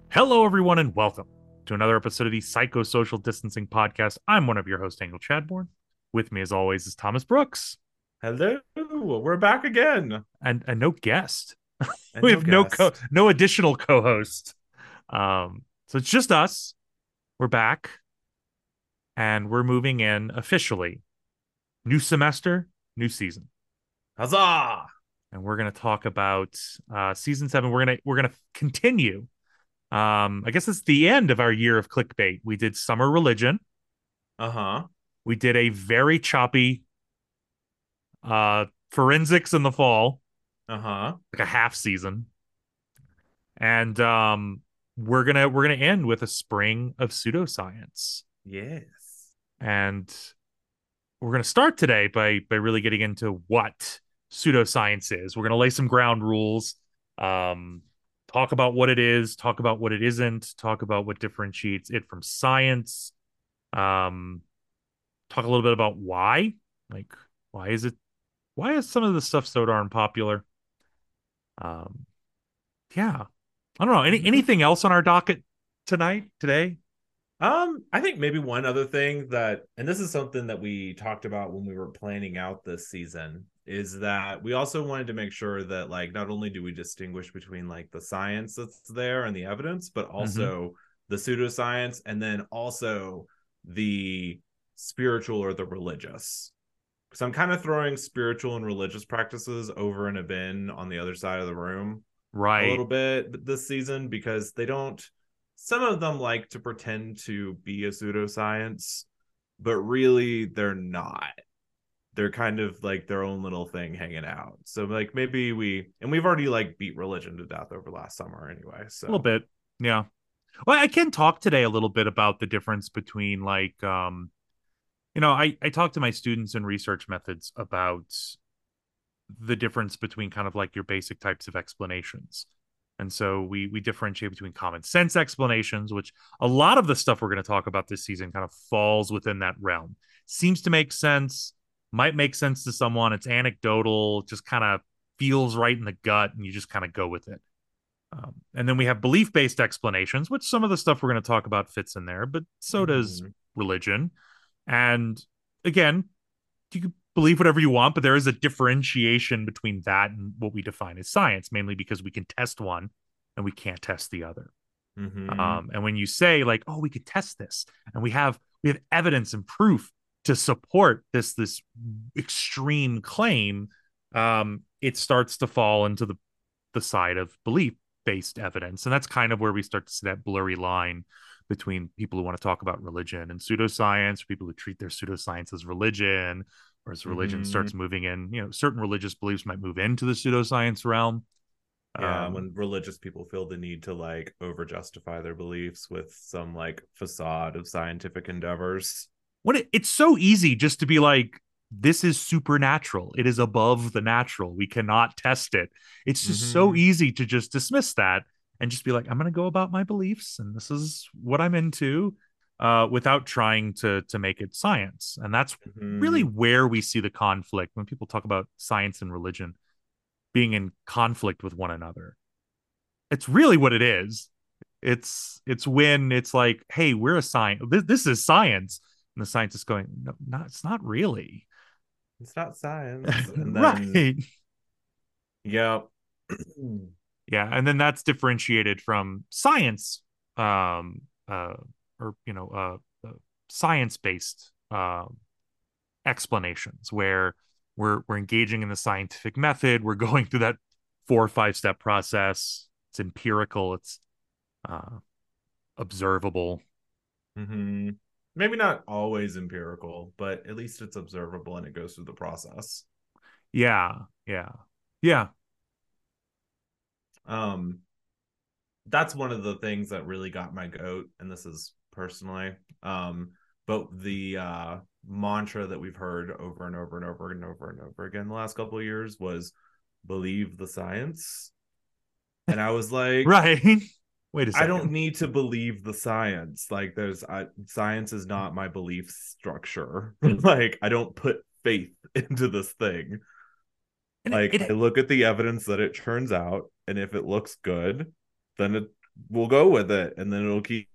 Hello, everyone, and welcome to another episode of the Psychosocial Distancing Podcast. I'm one of your hosts, Daniel Chadbourne. With me, as always, is Thomas Brooks, Hello, we're back again, and no guest. and We no have guest. no additional co-host. So it's just us. We're back, and we're moving in officially. New semester, new season, Huzzah! and we're gonna talk about season 7. We're gonna continue. I guess it's the end of our year of clickbait. We did summer religion. Uh-huh. We did a very choppy forensics in the fall, Uh-huh. like a half season, and we're gonna end with a spring of pseudoscience, Yes. and we're gonna start today by really getting into what pseudoscience is. We're gonna lay some ground rules, um, talk about what it is, talk about what it isn't, talk about what differentiates it from science, um, talk a little bit about why, like why is it why is some of this stuff so darn popular? Um, yeah, I don't know. hmm Anything else on our docket today? I think maybe one other thing that, and this is something that we talked about when we were planning out this season, is that we also wanted to make sure that like not only do we distinguish between like the science that's there and the evidence, but Mm-hmm. also the pseudoscience and then also the spiritual or the religious. Because I'm kind of throwing spiritual and religious practices over in a bin on the other side of the room a Right. little bit this season because they don't, some of them like to pretend to be a pseudoscience, but really they're not. They're kind of like their own little thing hanging out. So like maybe we've already like beat religion to death over last summer anyway. A little So bit. Yeah. Well, I can talk today a little bit about the difference between I talk to my students in research methods about the difference between kind of like your basic types of explanations. And so we differentiate between common sense explanations, which a lot of the stuff we're going to talk about this season kind of falls within that realm. Seems to make sense, might make sense to someone. It's anecdotal, just kind of feels right in the gut, and you just kind of go with it. And then we have belief based explanations, which some of the stuff we're going to talk about fits in there, but so does mhm. religion. And again, you can believe whatever you want, but there is a differentiation between that and what we define as science, mainly because we can test one and we can't test the other. Mhm. And when you say like, "Oh, we could test this," and we have evidence and proof to support this extreme claim, it starts to fall into the side of belief based evidence, and that's kind of where we start to see that blurry line between people who want to talk about religion and pseudoscience, or people who treat their pseudoscience as religion, or as religion Mhm. starts moving in, certain religious beliefs might move into the pseudoscience realm. Yeah, Um, when religious people feel the need to like over justify their beliefs with some like facade of scientific endeavors. it's so easy just to be like, this is supernatural. It is above the natural. We cannot test it. It's just so Mm-hmm. easy to just dismiss that and just be like, I'm going to go about my beliefs and this is what I'm into, without trying to make it science. And that's really Mm-hmm. where we see the conflict when people talk about science and religion being in conflict with one another. It's really what it is. It's when it's like, hey, we're a science. This is science, and the scientist going, no, not it's not really. It's not science. And then, Right. yeah. Yeah, and then that's differentiated from science, um, uh, or science based explanations where we're engaging in the scientific method. We're going through that 4 or 5 step process. It's empirical. It's uh, observable. Mm-hmm. Maybe not always empirical, but at least it's observable and it goes through the process. Yeah, yeah, yeah. Um, that's one of the things that really got my goat, and this is personally. But the mantra that we've heard over and over and over and over and over again the last couple of years was believe the science. And I was like, Right. Wait a I don't second. need to believe the science. Like, science is not my belief structure. Like, I don't put faith into this thing. And Like, I look at the evidence that it turns out, and if it looks good, then we'll go with it, and then it'll keep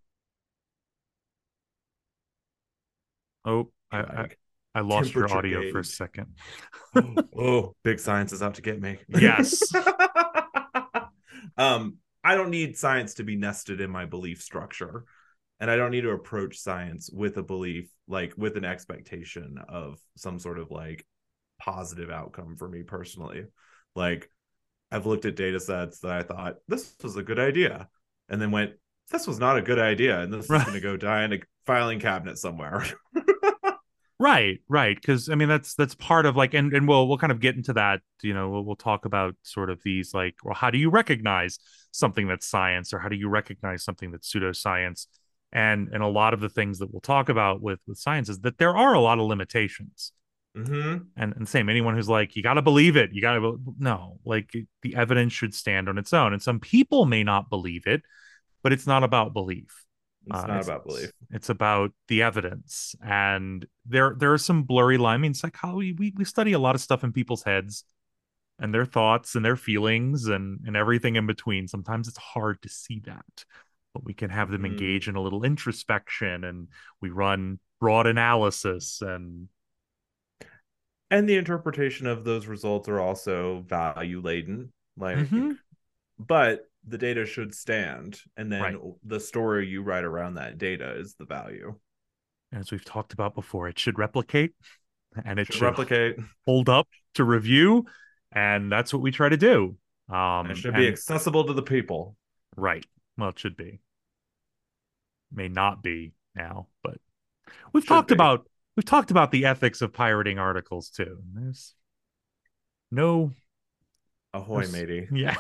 Oh, like I lost your temperature audio for a gauge. second. Oh, big science is out to get me. Yes. I don't need science to be nested in my belief structure. And I don't need to approach science with a belief, like with an expectation of some sort of like positive outcome for me personally. Like I've looked at data sets that I thought this was a good idea, and then went, this was not a good idea, and this is Right. going to go die in a filing cabinet somewhere. Right, right. Because I mean, that's part of like, and we'll kind of get into that. You know, we'll talk about sort of these like, well, how do you recognize something that's science, or how do you recognize something that's pseudoscience? And a lot of the things that we'll talk about with science is that there are a lot of limitations. Mm-hmm. And same, anyone who's like, you got to believe it, you got to no, like the evidence should stand on its own. And some people may not believe it, but it's not about belief. It's not about belief. It's about the evidence, and there are some blurry lines. I mean, psychology, we study a lot of stuff in people's heads and their thoughts and their feelings and everything in between. Sometimes it's hard to see that, but we can have them Mm-hmm. engage in a little introspection, and we run broad analysis and And the interpretation of those results are also value laden. Like, mm-hmm, but the data should stand, and then right. the story you write around that data is the value. As we've talked about before, it should replicate and it Should should replicate. hold up to review, and that's what we try to do. It should be And accessible to the people. right, well, it should be, may not be now, but we've Should talked be. about we've talked about the ethics of pirating articles too. There's no, Ahoy, there's matey. yeah.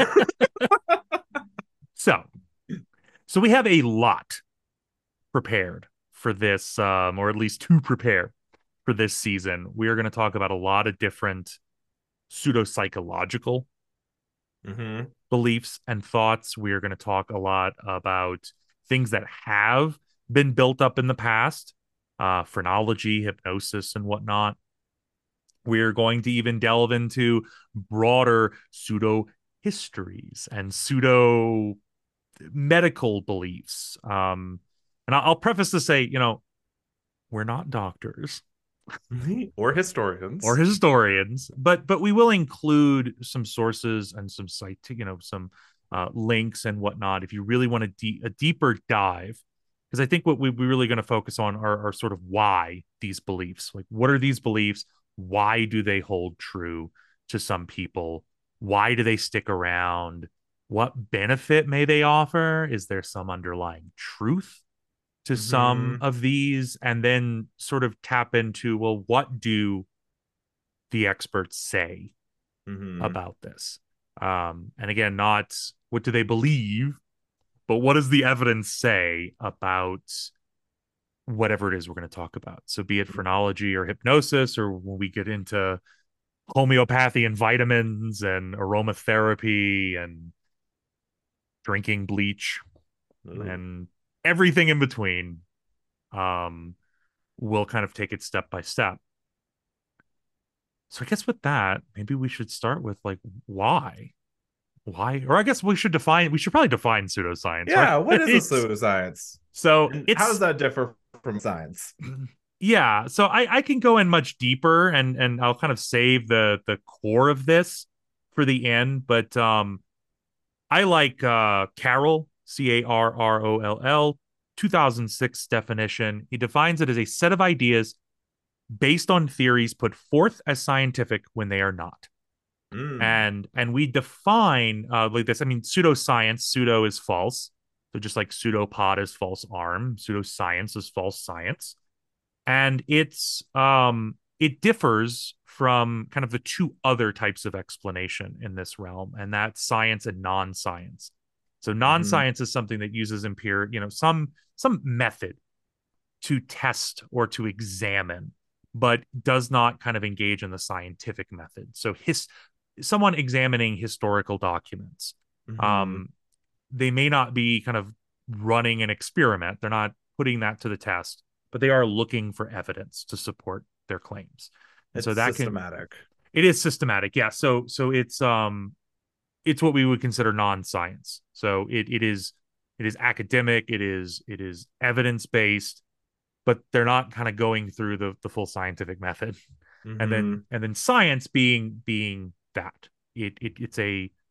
so so we have a lot prepared for this, or at least to prepare for this season. We are going to talk about a lot of different pseudo psychological Mm-hmm. beliefs and thoughts. We are going to talk a lot about things that have been built up in the past, phrenology, hypnosis, and whatnot. We're going to even delve into broader pseudo histories and pseudo medical beliefs. And I'll preface to say, we're not doctors Or or historians. historians, but we will include some sources and some site, some links and whatnot if you really want a deeper dive. Because I think what we're really going to focus on are sort of why these beliefs, like what are these beliefs? Why do they hold true to some people? Why do they stick around? What benefit may they offer? Is there some underlying truth to some Mm-hmm. of these? And then sort of tap into, well, what do the experts say Mm-hmm. about this? And again, not what do they believe, but what does the evidence say about whatever it is we're going to talk about? So, be it phrenology or hypnosis, or when we get into homeopathy and vitamins and aromatherapy and drinking bleach Ooh. and everything in between, um, we'll kind of take it step by step. So I guess with that, maybe we should start with like why? Why? Or I guess we should probably define pseudoscience, Yeah, what is a right? pseudoscience? So And how does it's that differ from science? yeah, so I can go in much deeper and I'll kind of save the core of this for the end, but I like Carroll, Carroll, 2006 definition. He defines it as a set of ideas based on theories put forth as scientific when they are not. Mm. And we define like this. I mean, pseudoscience, pseudo is false. So just like pseudopod is false arm, pseudoscience is false science. And it differs from kind of the two other types of explanation in this realm, and that's science and non-science. So Mm-hmm. non-science is something that uses empiric, some method to test or to examine, but does not kind of engage in the scientific method. So someone examining historical documents, Mm-hmm. um, they may not be kind of running an experiment. They're not putting that to the test, but they are looking for evidence to support their claims. And so It's that can systematic. it is systematic, yeah. So it's what we would consider non-science. So it is academic, it is evidence-based, but they're not kind of going through the full scientific method. Mm-hmm. And then science being that. It's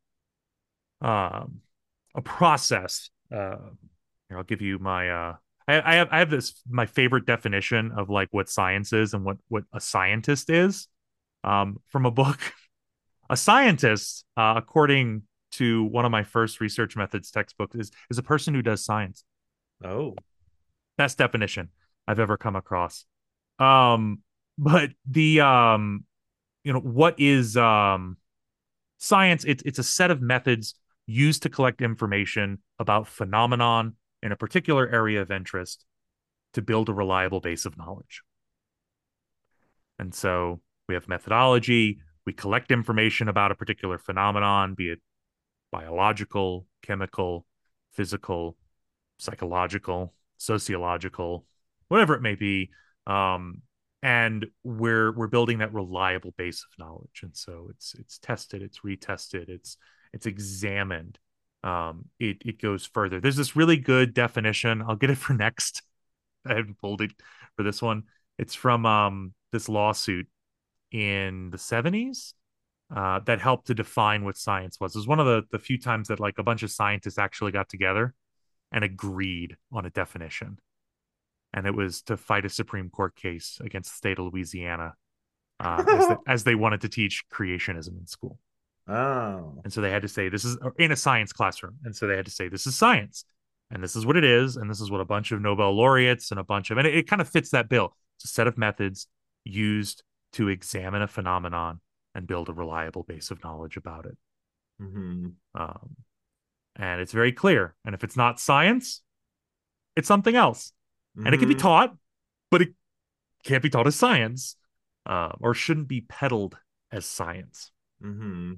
um a process. Here, I'll give you my I have this my favorite definition of like what science is and what a scientist is from a book. A scientist, according to one of my first research methods textbooks, is a person who does science. Oh. Best definition I've ever come across. Um, but the you know, what is science? It's a set of methods used to collect information about phenomenon in a particular area of interest to build a reliable base of knowledge. And so we have methodology, we collect information about a particular phenomenon, be it biological, chemical, physical, psychological, sociological, whatever it may be. Um, and we're building that reliable base of knowledge. And so it's tested, it's retested, it's examined. It goes further. There's this really good definition. I'll get it for next. I haven't pulled it for this one. It's from this lawsuit in the 70s that helped to define what science was. It was one of the few times that like a bunch of scientists actually got together and agreed on a definition. And it was to fight a Supreme Court case against the state of Louisiana as they wanted to teach creationism in school. Oh. And so they had to say this is in a science classroom. And so they had to say this is science. And this is what it is. And this is what a bunch of Nobel laureates and a bunch of, and it kind of fits that bill. It's a set of methods used to examine a phenomenon and build a reliable base of knowledge about it. Mm-hmm. Um, and it's very clear. And if it's not science, it's something else. And it can be Mm-hmm. taught, but it can't be taught as science or shouldn't be peddled as science. Mm-hmm.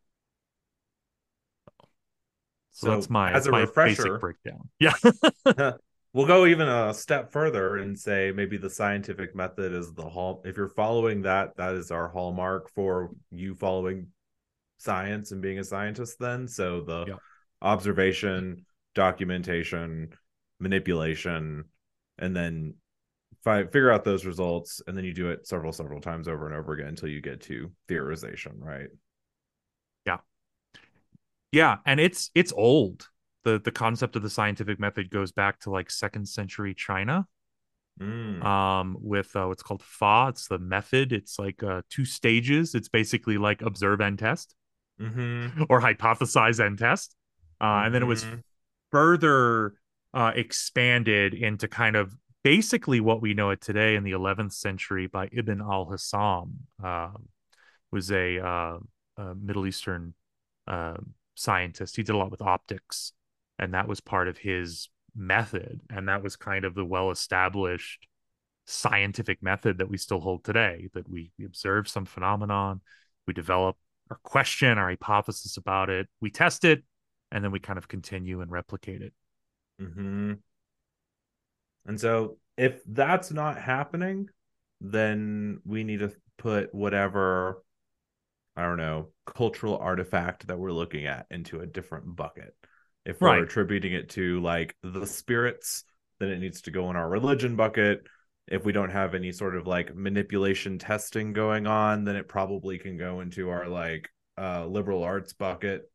So that's So as a my basic refresher, breakdown. Yeah. we'll go even a step further and say maybe the scientific method is the hall. If you're following that, that is our hallmark for you following science and being a scientist then. So the Yeah. observation, documentation, manipulation, and then figure out those results, and then you do it several times over and over again until you get to theorization, right? Yeah. Yeah. And it's old. The concept of the scientific method goes back to like second century China. Mm. With what's called Fa. It's the method. It's like two stages. It's basically like observe and test Mm-hmm. or hypothesize and test. And then it was Mm-hmm. further expanded into kind of basically what we know it today in the 11th century by Ibn al-Hassam, was a Middle Eastern uh, scientist. He did a lot with optics, and that was part of his method. And that was kind of the well-established scientific method that we still hold today, that we observe some phenomenon, we develop our question, our hypothesis about it, we test it, and then we kind of continue and replicate it. Mm-hmm. And so if that's not happening, then we need to put whatever, I don't know, cultural artifact that we're looking at into a different bucket. If we're Right. attributing it to like the spirits, then it needs to go in our religion bucket. If we don't have any sort of like manipulation testing going on, then it probably can go into our like liberal arts bucket.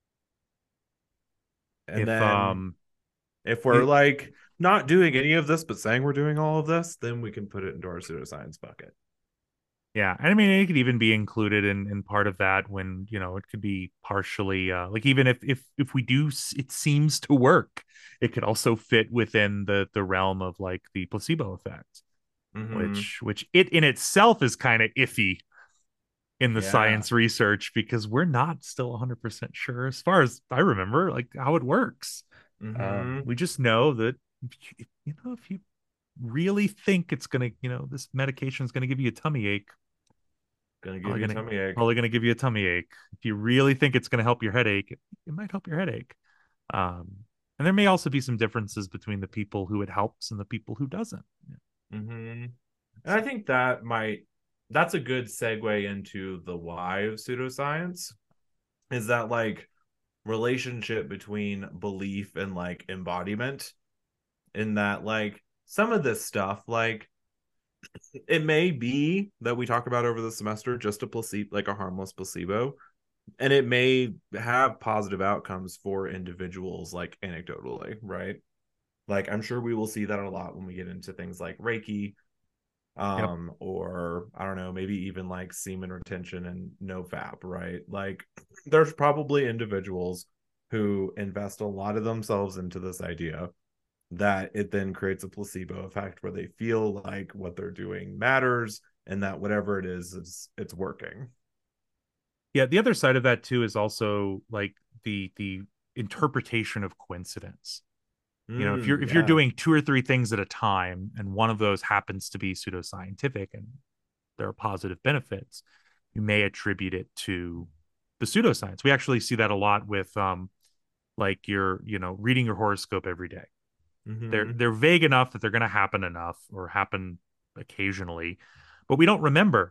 And If then if we're it, like not doing any of this but saying we're doing all of this, then we can put it into our pseudoscience bucket. yeah, and I mean it could even be included in part of that when, you know, it could be partially like even if we do it seems to work, it could also fit within the realm of like the placebo effect, Mm-hmm. which it in itself is kind of iffy in the Yeah. science research because we're not still 100% sure as far as I remember like how it works. Mm-hmm. We just know that you know, if you really think it's gonna, you know, this medication is gonna give you a tummy ache, Gonna give probably you a gonna tummy ache. probably gonna give you a tummy ache. If you really think it's gonna help your headache, it might help your headache. Um, and there may also be some differences between the people who it helps and the people who doesn't. Mm-hmm. And I think that's a good segue into the why of pseudoscience. Is that like relationship between belief and like embodiment, in that like some of this stuff, like it may be that we talk about over the semester just a placebo, like a harmless placebo, and it may have positive outcomes for individuals, like anecdotally, right? Like I'm sure we will see that a lot when we get into things like Reiki, Yep. or I don't know, maybe even like semen retention and nofap, right? Like there's probably individuals who invest a lot of themselves into this idea, that it then creates a placebo effect where they feel like what they're doing matters, and that whatever it is it's working. Yeah, the other side of that too is also like the interpretation of coincidence. You know, if you're Yeah. doing two or three things at a time and one of those happens to be pseudoscientific and there are positive benefits, you may attribute it to the pseudoscience. We actually see that a lot with like your, you know, reading your horoscope every day. Mm-hmm. They're vague enough that they're going to happen enough or happen occasionally, but we don't remember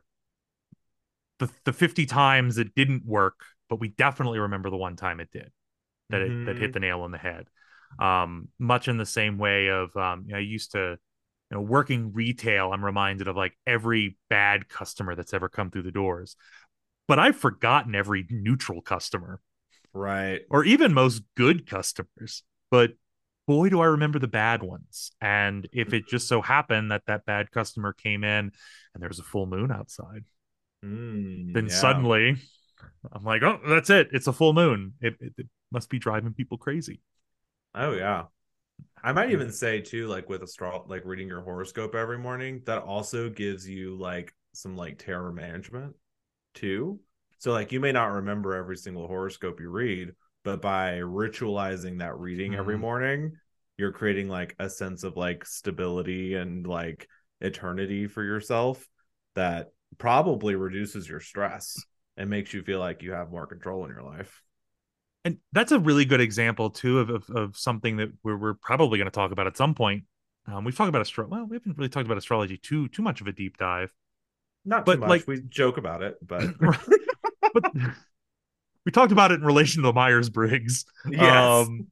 the 50 times it didn't work, but we definitely remember the one time it did, that hit Mm-hmm. the nail on the head. Much in the same way of I used to, you know, working retail, I'm reminded of like every bad customer that's ever come through the doors, but I've forgotten every neutral customer Right. or even most good customers. But boy, do I remember the bad ones. And if it just so happened that that bad customer came in and there was a full moon outside, then Yeah. suddenly I'm like, oh, that's it. It's a full moon. It must be driving people crazy. Oh yeah. I might even say too, like with like reading your horoscope every morning, that also gives you like some like terror management too. So like you may not remember every single horoscope you read, but by ritualizing that reading every Mm. morning, you're creating like a sense of like stability and like eternity for yourself, that probably reduces your stress and makes you feel like you have more control in your life. And that's a really good example too of something that we're probably going to talk about at some point. We've talked about astrology. Well, we haven't really talked about astrology too much of a deep dive, Not too but like, much. We joke about it, but but we talked about it in relation to the Myers Briggs. yes. Um,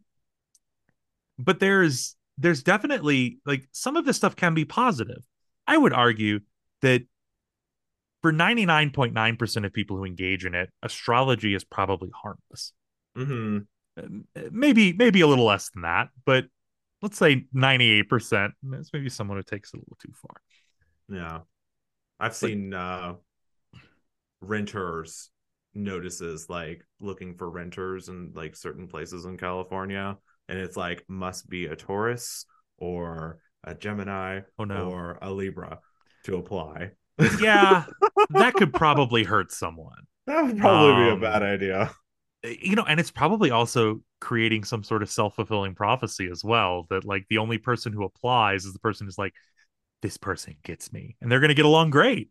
but there's definitely like some of this stuff can be positive. I would argue that for 99.9% of people who engage in it, astrology is probably harmless. Mm-hmm. Maybe a little less than that, but let's say 98%. That's maybe someone who takes it a little too far. Yeah. I've But seen renters notices like looking for renters in like certain places in California, and it's like must be a Taurus or a Gemini oh no. or a Libra to apply. Yeah, that could probably hurt someone. That would probably be a bad Um idea. you know, and it's probably also creating some sort of self-fulfilling prophecy as well, that like the only person who applies is the person who's like, this person gets me and they're going to get along great.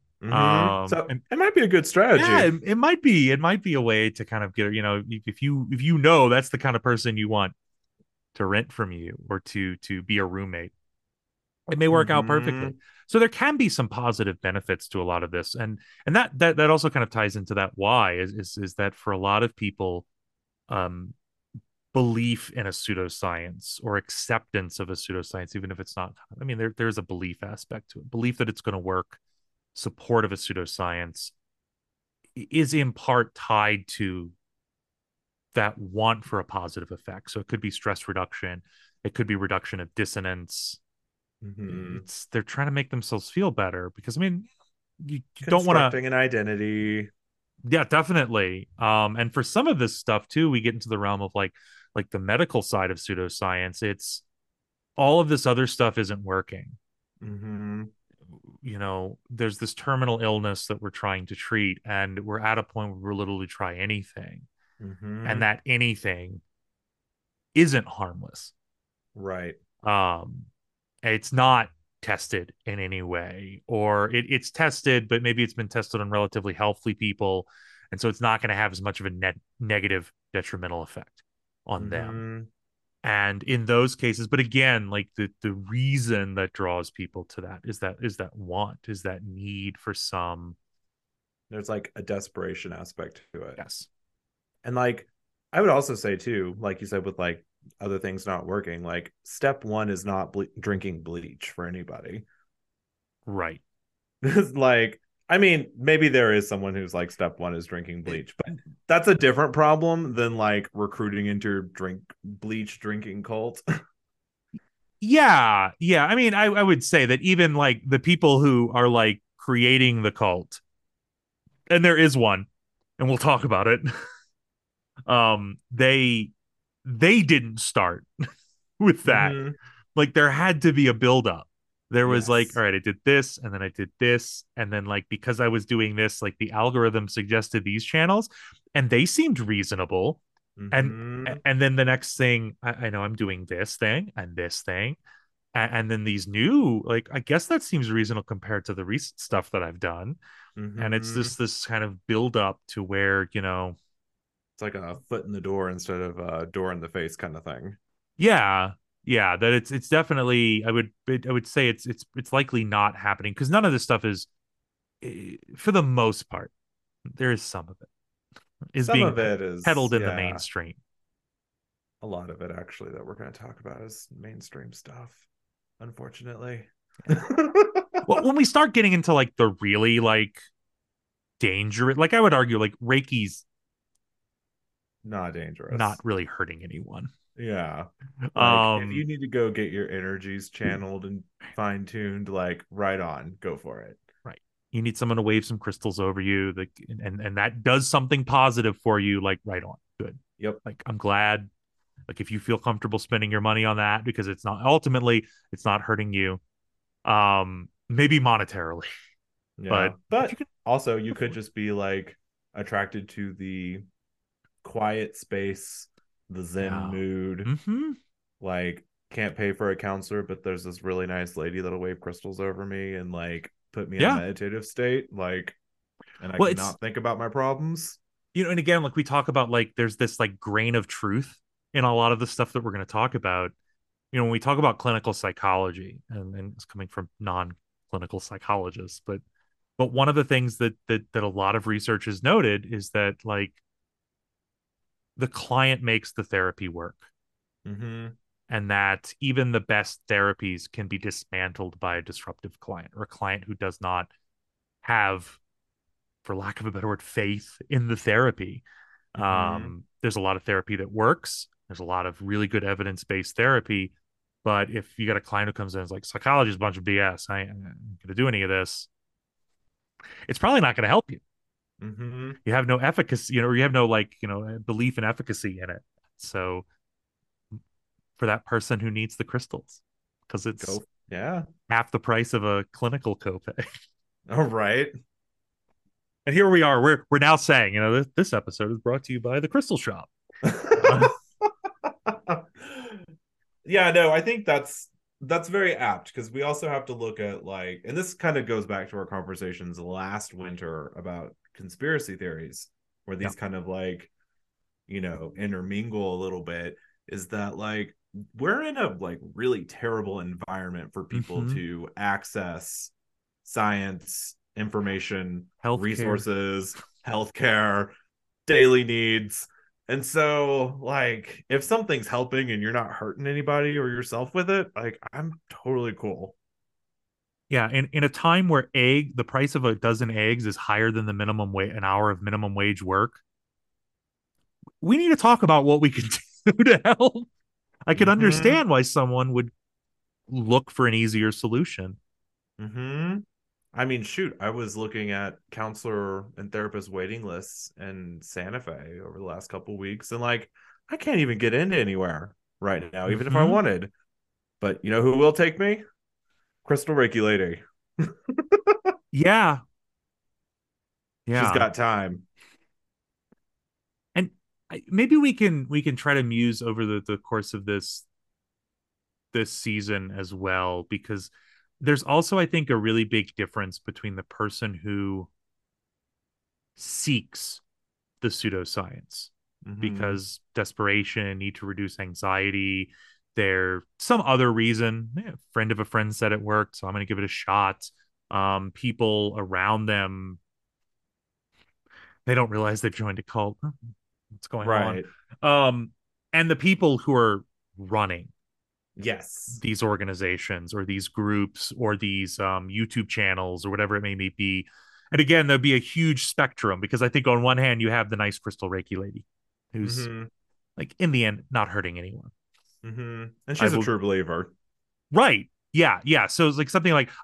So And it might be a good yeah, strategy. it might be a way to kind of get, you know, if you know that's the kind of person you want to rent from you or to be a roommate, it may work out perfectly. Mm-hmm. So there can be some positive benefits to a lot of this, and that also kind of ties into that why is that for a lot of people, um belief in a pseudoscience or acceptance of a pseudoscience, even if it's not, I mean, there's a belief aspect to it, belief that it's going to work, support of a pseudoscience is in part tied to that want for a positive effect. So it could be stress reduction, it could be reduction of dissonance. Mm-hmm. It's they're trying to make themselves feel better because I mean, you don't want to. Constructing an identity. Yeah, definitely. And for some of this stuff too, we get into the realm of like the medical side of pseudoscience. It's all of this other stuff isn't working. Mm-hmm. You know, there's this terminal illness that we're trying to treat, and we're at a point where we're literally try anything, and Mm-hmm. that anything isn't harmless. Right. Um, it's not tested in any way, or it's tested, but maybe it's been tested on relatively healthy people, and so it's not going to have as much of a negative detrimental effect on them. Mm-hmm. And in those cases, but again, like the reason that draws people to that is that want, is that need for some. There's like a desperation aspect to it. Yes. And like I would also say too, like you said, with like other things not working, like step one is not drinking bleach for anybody. Right. Like, I mean, maybe there is someone who's like step one is drinking bleach, but that's a different problem than like recruiting into drink bleach drinking cult. Yeah, yeah. I mean, I would say that even like the people who are like creating the cult, and there is one, and we'll talk about it. They didn't start with that. Mm-hmm. Like there had to be a build up. There was like, all Yes. right, I did this, and then I did this, and then like because I was doing this, like the algorithm suggested these channels, and they seemed reasonable. And Mm-hmm. and then the next thing, I know I'm doing this thing and this thing, and then these new, like I guess that seems reasonable compared to the recent stuff that I've done. And it's Mm-hmm. just this kind of build up to where, It's like a foot in the door instead of a door in the face kind of thing. yeah, yeah, that it's definitely, I would say it's likely not happening because none of this stuff is, for the most part, there is some of it is Some being of it is, peddled in the yeah, mainstream. a lot of it actually that we're going to talk about is mainstream stuff, unfortunately. Well, when we start getting into like the really like dangerous, like I would argue like Reiki's Not not dangerous. really hurting anyone. Yeah. Like if Um, you need to go get your energies channeled and fine tuned, like right on, go for it. right. You need someone to wave some crystals over you, like, and that does something positive for you, like right on. Good. Yep. Like I'm glad. Like if you feel comfortable spending your money on that because it's not ultimately it's not hurting you. Maybe monetarily, but Yeah. if you But can also you go for could it. just be like attracted to the quiet space, the zen Yeah. mood, Mm-hmm. like can't pay for a counselor, but there's this really nice lady that'll wave crystals over me and like put me in a Yeah. meditative state, like, and I Well, it's, cannot think about my problems. and again, like we talk about, like there's this like grain of truth in a lot of the stuff that we're going to talk about. When we talk about clinical psychology, and it's coming from non-clinical psychologists, but one of the things that a lot of research has noted is that like the client makes the therapy work, Mm-hmm. and that even the best therapies can be dismantled by a disruptive client or a client who does not have, for lack of a better word, faith in the therapy. Mm-hmm. There's a lot of therapy that works. There's a lot of really good evidence-based therapy. But if you got a client who comes in and is like, psychology is a bunch of BS, I ain't going to do any of this, it's probably not going to help you. Mm-hmm. You have no efficacy, or you have no like, belief in efficacy in it. So for that person who needs the crystals, because it's Go. Yeah. half the price of a clinical copay. All right. And here we are. We're now saying, this episode is brought to you by the Crystal Shop. Uh, Yeah, no, I think that's very apt because we also have to look at like, and this kind of goes back to our conversations last winter about conspiracy theories, where yeah. these kind of like, intermingle a little bit, is that like we're in a like really terrible environment for people Mm-hmm. to access science, information, Healthcare. resources, healthcare, daily needs. And so, like, if something's helping and you're not hurting anybody or yourself with it, like, I'm totally cool. Yeah, in a time where the price of a dozen eggs is higher than the minimum wage, an hour of minimum wage work, we need to talk about what we can do to help. I could Mm-hmm. understand why someone would look for an easier solution. Mm-hmm. I mean, shoot, I was looking at counselor and therapist waiting lists in Santa Fe over the last couple of weeks, and like, I can't even get into anywhere right now, even if I Mm-hmm. wanted. But you know who will take me? Crystal Reiki Lady. Yeah, She's yeah, got time. and maybe we can try to muse over the course of this season as well, because there's also, I think, a really big difference between the person who seeks the pseudoscience Mm-hmm. because desperation, need to reduce anxiety, there some other reason. A friend of a friend said it worked, so I'm going to give it a shot. People around them, they don't realize they've joined a cult. what's going on. Right. Um, and the people who are running Yes. these organizations or these groups or these YouTube channels or whatever it may be. And again, there'll be a huge spectrum because I think on one hand you have the nice crystal Reiki lady who's Mm-hmm. like in the end not hurting anyone. Mm-hmm. And I she's a will true believer. right. Yeah, yeah. So it's like something like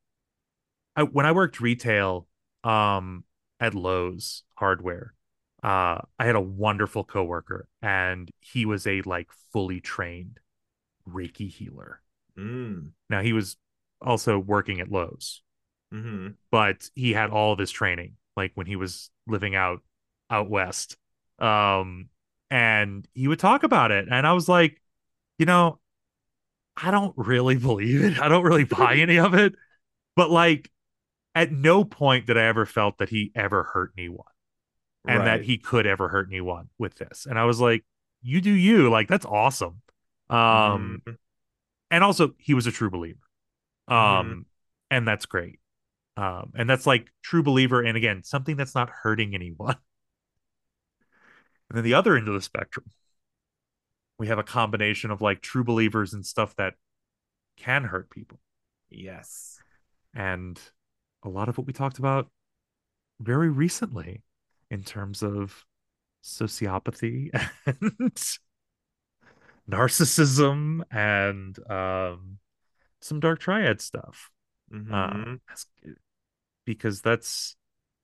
I when I worked retail at Lowe's hardware, I had a wonderful coworker and he was a like fully trained Reiki healer. Mm. Now he was also working at Lowe's, Mm-hmm. but he had all of his training like when he was living out west. Um and he would talk about it and I was like, you know, I don't really believe it. I don't really buy any of it, but like at no point did I ever felt that he ever hurt anyone and that Right. he could ever hurt anyone with this. And I was like, you do you, like that's awesome. Um Mm-hmm. and also he was a true believer. Mm-hmm. And that's great. And that's like true believer and again, something that's not hurting anyone. And then the other end of the spectrum, we have a combination of like true believers and stuff that can hurt people. Yes. And a lot of what we talked about very recently in terms of sociopathy and narcissism and some dark triad stuff. Uh, Mm-hmm. because that's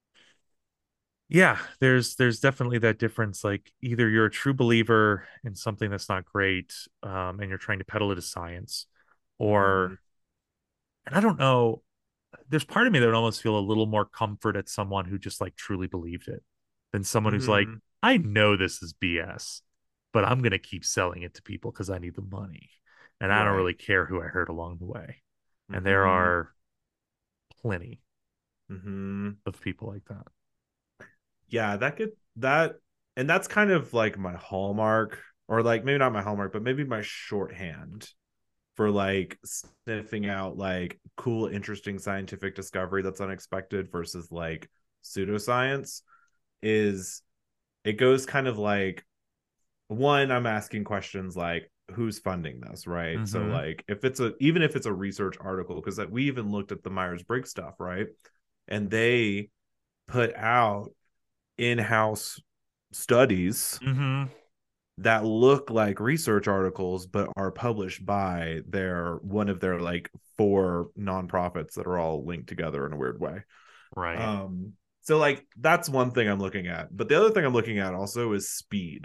yeah, there's definitely that difference. Like either you're a true believer in something that's not great, and you're trying to peddle it as science, Mm-hmm. or and I don't know, there's part of me that would almost feel a little more comfort at someone who just like truly believed it than someone who's like, Mm-hmm. I know this is BS, but I'm gonna keep selling it to people because I need the money. And I don't Right. really care who I hurt along the way. And there Mm-hmm. are plenty Mm-hmm. of people like that. Yeah, that could that and that's kind of like my hallmark, or like maybe not my hallmark, but maybe my shorthand for like sniffing out like cool, interesting scientific discovery that's unexpected versus like pseudoscience is it goes kind of like one, I'm asking questions like who's funding this, right? So Mm-hmm. like if it's a even if it's a research article, because we even looked at the Myers-Briggs stuff, right? And they put out in-house studies Mm-hmm. that look like research articles but are published by their one of their like four nonprofits that are all linked together in a weird way. Right. So like that's one thing I'm looking at, but the other thing I'm looking at also is speed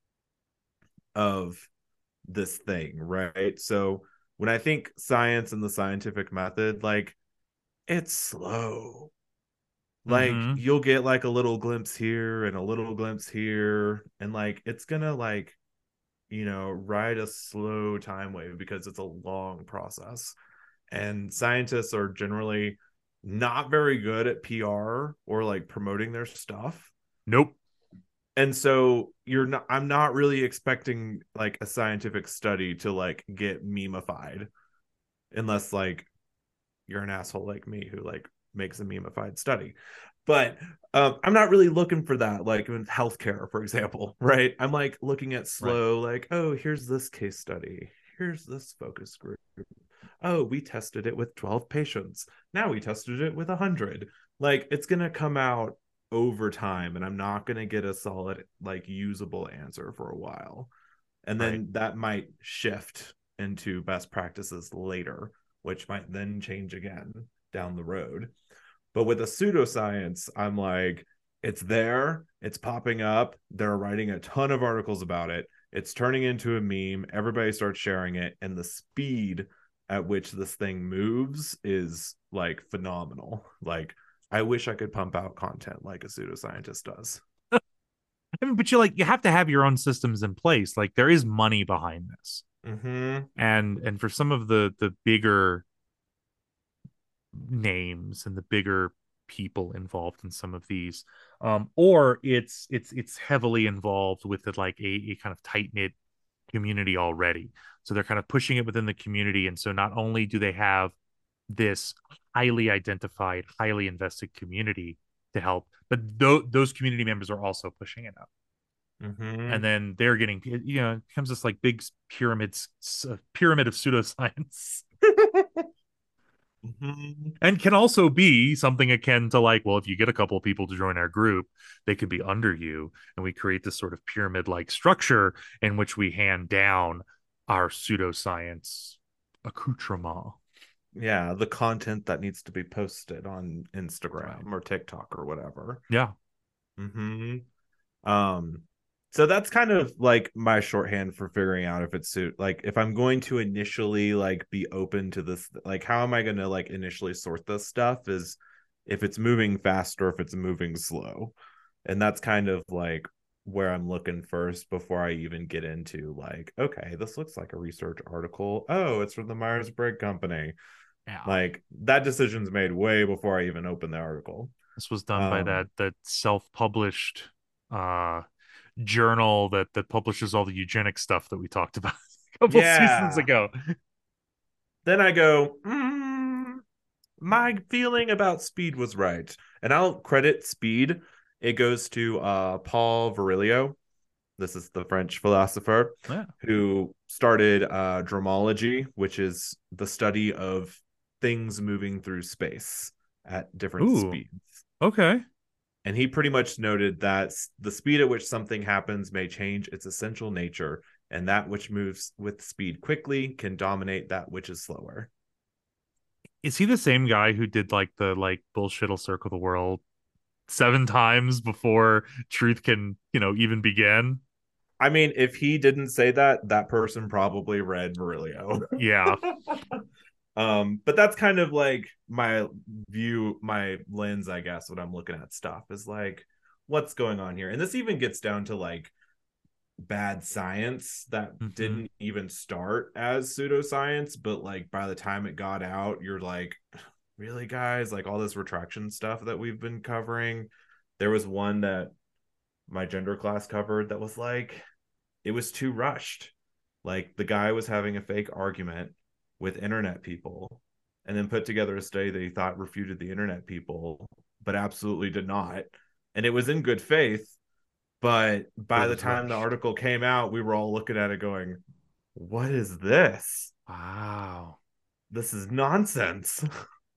of this thing, right? So when I think science and the scientific method, like it's slow. Like Mm-hmm. you'll get like a little glimpse here and a little glimpse here, and like it's gonna like ride a slow time wave because it's a long process. And scientists are generally not very good at PR or like promoting their stuff. Nope. And so I'm not really expecting like a scientific study to like get memeified unless like you're an asshole like me who like makes a memeified study. But I'm not really looking for that, like in healthcare, for example, right? I'm like looking at Right. slow, like, oh, here's this case study. Here's this focus group. Oh, we tested it with 12 patients. Now we tested it with 100. Like, it's going to come out over time, and I'm not going to get a solid, like, usable answer for a while. And Right. then that might shift into best practices later, which might then change again down the road. But with a pseudoscience, I'm like, it's there, it's popping up. They're writing a ton of articles about it. It's turning into a meme. Everybody starts sharing it. And the speed at which this thing moves is like phenomenal. Like, I wish I could pump out content like a pseudoscientist does. I mean, but you have to have your own systems in place. Like there is money behind this. Mm-hmm. And for some of the bigger names and the bigger people involved in some of these, or it's heavily involved with it like a kind of tight-knit community already, so they're kind of pushing it within the community, and so not only do they have this highly identified, highly invested community to help, but those community members are also pushing it out. Mm-hmm. and then they're getting, it becomes this like big pyramid of pseudoscience. Mm-hmm. And can also be something akin to like, well, if you get a couple of people to join our group, they could be under you, and we create this sort of pyramid like structure in which we hand down our pseudoscience accoutrement. Yeah, the content that needs to be posted on Right. Instagram or TikTok or whatever. Yeah. Mm-hmm. Um, so that's kind of like my shorthand for figuring out if it's like if I'm going to initially like be open to this, like how am I going to like initially sort this stuff is if it's moving fast or if it's moving slow. And that's kind of like where I'm looking first before I even get into like, okay, this looks like a research article. Oh, it's from the Myers-Briggs company. Yeah. Like that decision's made way before I even open the article. This was done by Um, that self-published uh journal that publishes all the eugenic stuff that we talked about a couple seasons yeah. ago. Then I go, my feeling about Speed was right. And I'll credit Speed. It goes to Paul Virilio. This is the French philosopher Yeah. who started dramology, which is the study of things moving through space at different Ooh. speeds. Okay. And he pretty much noted that the speed at which something happens may change its essential nature, and that which moves with speed quickly can dominate that which is slower. Is he the same guy who did like the like bullshit'll circle the world 7 times before truth can, even begin? I mean, if he didn't say that, that person probably read Virilio. Yeah. But that's kind of like my view, my lens, I guess, when I'm looking at stuff is like, what's going on here? And this even gets down to like bad science that Mm-hmm. didn't even start as pseudoscience, but like by the time it got out, you're like, really, guys? Like all this retraction stuff that we've been covering. There was one that my gender class covered that was like, it was too rushed. Like the guy was having a fake argument with internet people and then put together a study that he thought refuted the internet people, but absolutely did not. And it was in good faith. But But by it the was time the rushed. article came out, we were all looking at it going, what is this? Wow. This is nonsense.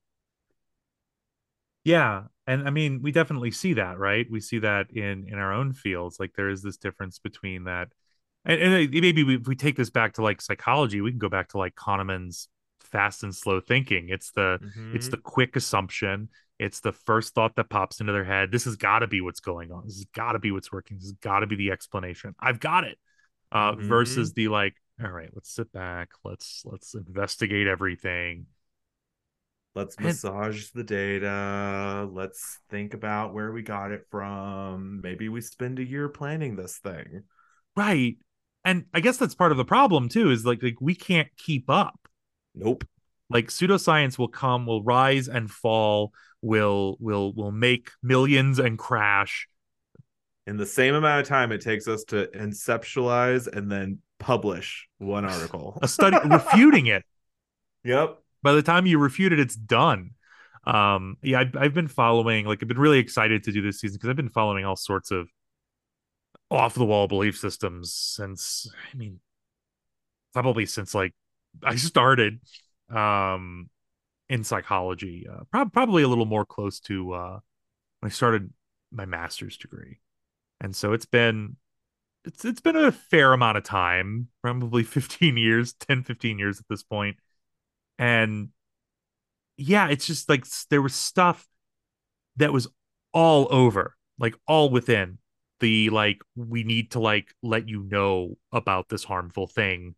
Yeah. And I mean, we definitely see that, right? We see that in our own fields. Like there is this difference between that. And maybe if we take this back to like psychology, we can go back to like Kahneman's fast and slow thinking. It's the Mm-hmm. quick assumption. It's the first thought that pops into their head. This has got to be what's going on. This has got to be what's working. This has got to be the explanation. I've got it. Mm-hmm. Versus the like, all right, let's sit back. Let's investigate everything. Let's And massage the data. Let's think about where we got it from. Maybe we spend a year planning this thing. right. And I guess that's part of the problem too, is like we can't keep up. Nope. Like pseudoscience will rise and fall, will make millions and crash. In the same amount of time it takes us to conceptualize and then publish one article. A study refuting it. Yep. By the time you refute it, it's done. Yeah, I've been following, like I've been really excited to do this season because I've been following all sorts of off the wall belief systems since, I mean, probably since like I started um in psychology, probably a little more close to when I started my master's degree. And so it's been a fair amount of time, probably 15 years, 10, 15 years at this point. And yeah, it's just like there was stuff that was all over, like all within the like we need to like let you know about this harmful thing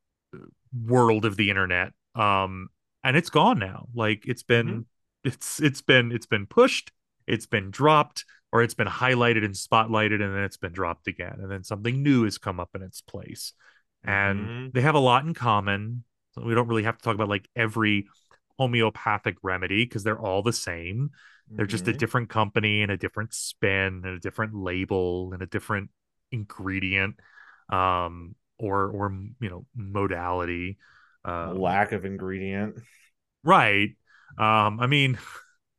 world of the internet. And it's gone now. Like Mm-hmm. it's been pushed, it's been dropped, or it's been highlighted and spotlighted, and then it's been dropped again, and then something new has come up in its place. And Mm-hmm. they have a lot in common. So we don't really have to talk about like every homeopathic remedy because they're all the same. They're just a Mm-hmm. different company and a different spin and a different label and a different ingredient, or modality. Lack of ingredient. Right. I mean,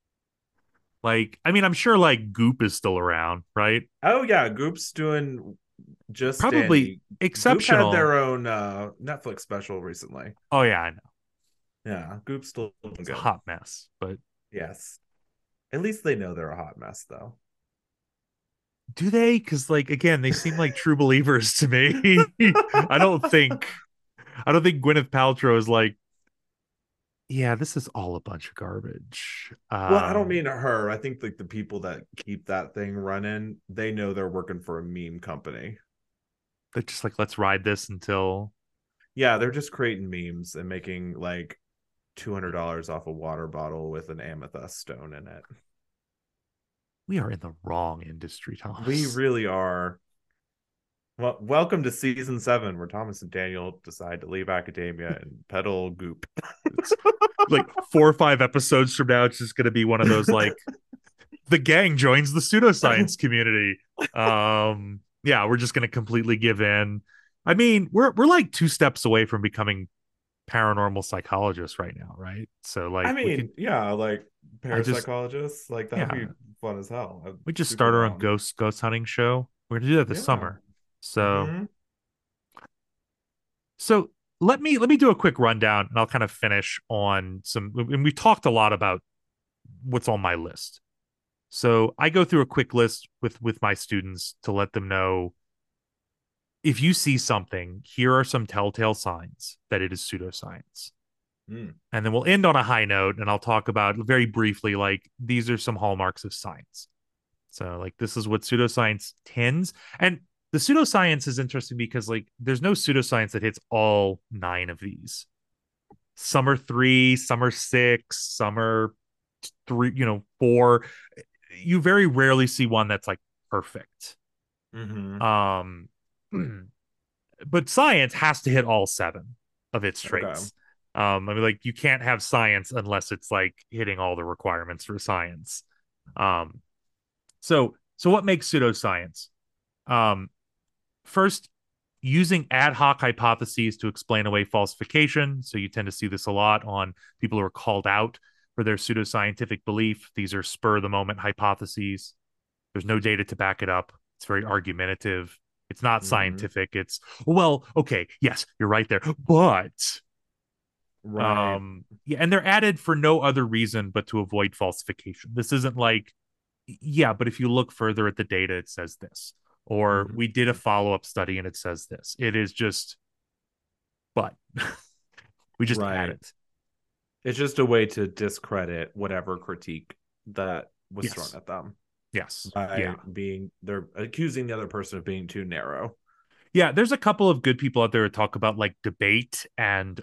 I'm sure like Goop is still around, right? Oh yeah, Goop's doing. Just Probably Danny. Goop had exceptional. their own Netflix special recently. Oh yeah, I know. Yeah, Goop's still looking It's a good. hot mess, but Yes. At least they know they're a hot mess, though. do they? Because like again, they seem like true believers to me. I don't think I don't think Gwyneth Paltrow is like, yeah, this is all a bunch of garbage. Well, I don't mean her. I think like the people that keep that thing running, they know they're working for a meme company. They're just like, let's ride this until Yeah, they're just creating memes and making like $200 off a water bottle with an amethyst stone in it. we are in the wrong industry, We Thomas. really are. Well, welcome to season 7, where Thomas and Daniel decide to leave academia and peddle Goop. It's like 4 or 5 episodes from now, it's just gonna be one of those like the gang joins the pseudoscience community. Yeah, we're just gonna completely give in. I mean, we're like 2 steps away from becoming paranormal psychologists right now, right? So I like we could mean, yeah, like I just parapsychologists, like that'd yeah, be fun as hell. I'm we just super start our own down. ghost hunting show. We're gonna do that this Yeah. summer. So Mm-hmm. so let me do a quick rundown and I'll kind of finish on some and we talked a lot about what's on my list. So I go through a quick list with my students to let them know if you see something, here are some telltale signs that it is pseudoscience. Mm. And then we'll end on a high note and I'll talk about very briefly like these are some hallmarks of science. So like this is what pseudoscience tends, and the pseudoscience is interesting because like there's no pseudoscience that hits all 9 of these. Some are 3, some are 6, some are 3, 4. You very rarely see one that's like perfect. Mm-hmm. Um but science has to hit all 7 of its Okay. traits. I mean, like you can't have science unless it's like hitting all the requirements for science. Um, so what makes pseudoscience? Um, First, using ad hoc hypotheses to explain away falsification. So you tend to see this a lot on people who are called out for their pseudoscientific belief. These are spur of the moment hypotheses. There's no data to back it up. It's very argumentative. It's not Mm-hmm. scientific. It's, well, okay, yes, you're right there. But Right. yeah, and they're added for no other reason but to avoid falsification. This isn't like, yeah, but if you look further at the data, it says this. Or Mm-hmm. we did a follow-up study and it says this. It is just, but we just add Right. it. It's just a way to discredit whatever critique that was thrown Yes. at them Yes. Yeah. by being they're accusing the other person of being too narrow. Yeah. There's a couple of good people out there who talk about like debate and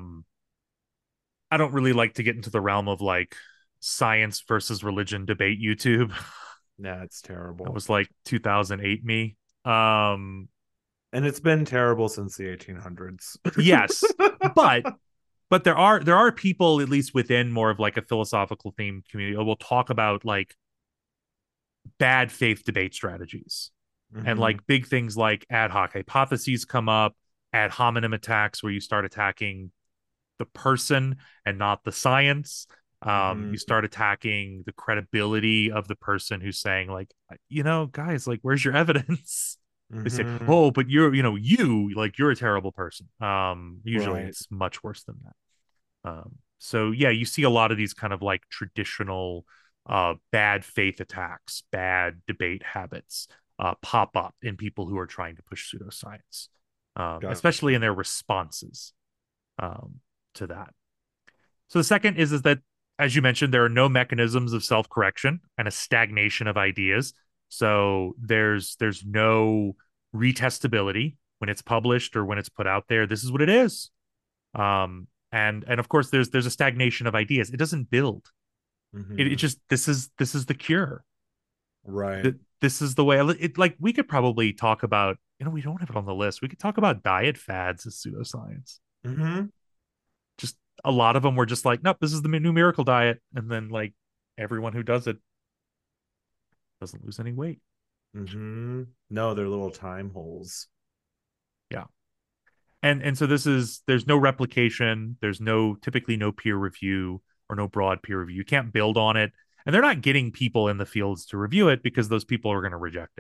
I don't really like to get into the realm of like science versus religion debate YouTube. Yeah, it's That terrible. was like 2008 me. Um And it's been terrible since the 1800s. yes. But there are people at least within more of like a philosophical themed community who will talk about like bad faith debate strategies and Mm-hmm. like big things like ad hoc hypotheses come up, ad hominem attacks where you start attacking the person and not the science. You Mm-hmm. start attacking the credibility of the person who's saying like, guys, like where's your evidence? They say, Mm-hmm. oh, but you like you're a terrible person. Usually Right. it's much worse than that. So yeah, you see a lot of these kind of like traditional bad faith attacks, bad debate habits pop up in people who are trying to push pseudoscience, especially in Gotcha. their responses um, to that. So the second is that, as you mentioned, there are no mechanisms of self correction and a stagnation of ideas. So there's no retestability when it's published or when it's put out there. This is what it is. And of course there's a stagnation of ideas. It doesn't build. It Mm-hmm. just this is the cure. Right. This is the way. It like we could probably talk about. We don't have it on the list. We could talk about diet fads as pseudoscience. Mm-hmm. Just a lot of them were just like, nope, this is the new miracle diet, and then like everyone who does it doesn't lose any weight. Mm-hmm. No, they're little time holes. Yeah, and so there's no replication. There's typically no peer review or no broad peer review. You can't build on it, and they're not getting people in the fields to review it because those people are going to reject it.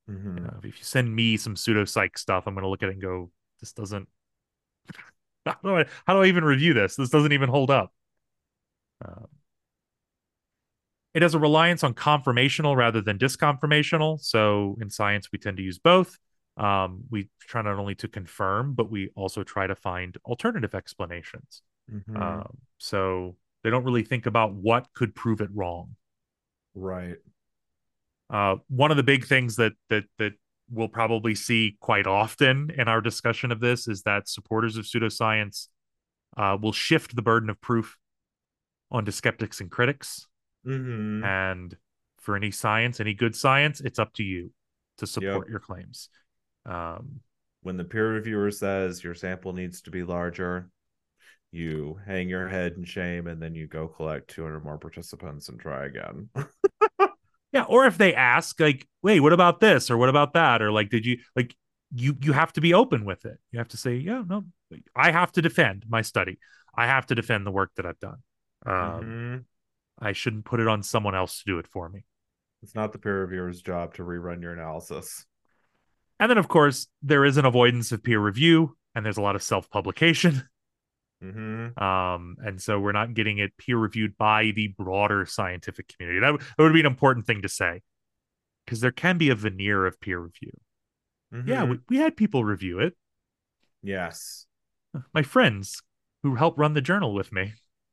Mm-hmm. If you send me some pseudopsych stuff, I'm going to look at it and go, this doesn't, how do I even review this? This doesn't even hold up. Uh, it has a reliance on confirmational rather than disconfirmational. So in science, we tend to use both. We try not only to confirm, but we also try to find alternative explanations. Mm-hmm. So they don't really think about what could prove it wrong. Right. One of the big things that we'll probably see quite often in our discussion of this is that supporters of pseudoscience will shift the burden of proof onto skeptics and critics. Mm-hmm. And for any science, any good science, it's up to you to Yep. support your claims. Um, When the peer reviewer says your sample needs to be larger, you hang your head in shame and then you go collect 200 more participants and try again. yeah, or if they ask, like, "Wait, what about this or what about that?" Or like, "Did you like?" You have to be open with it. You have to say, "Yeah, no, I have to defend my study. I have to defend the work that I've done. Um, Mm-hmm. I shouldn't put it on someone else to do it for me." It's not the peer reviewer's job to rerun your analysis. And then, of course, there is an avoidance of peer review, and there's a lot of self publication. Mm-hmm. And so we're not getting it peer reviewed by the broader scientific community. That would be an important thing to say because there can be a veneer of peer review. Yeah, Mm-hmm. we had people review it. Yes. My friends who helped run the journal with me.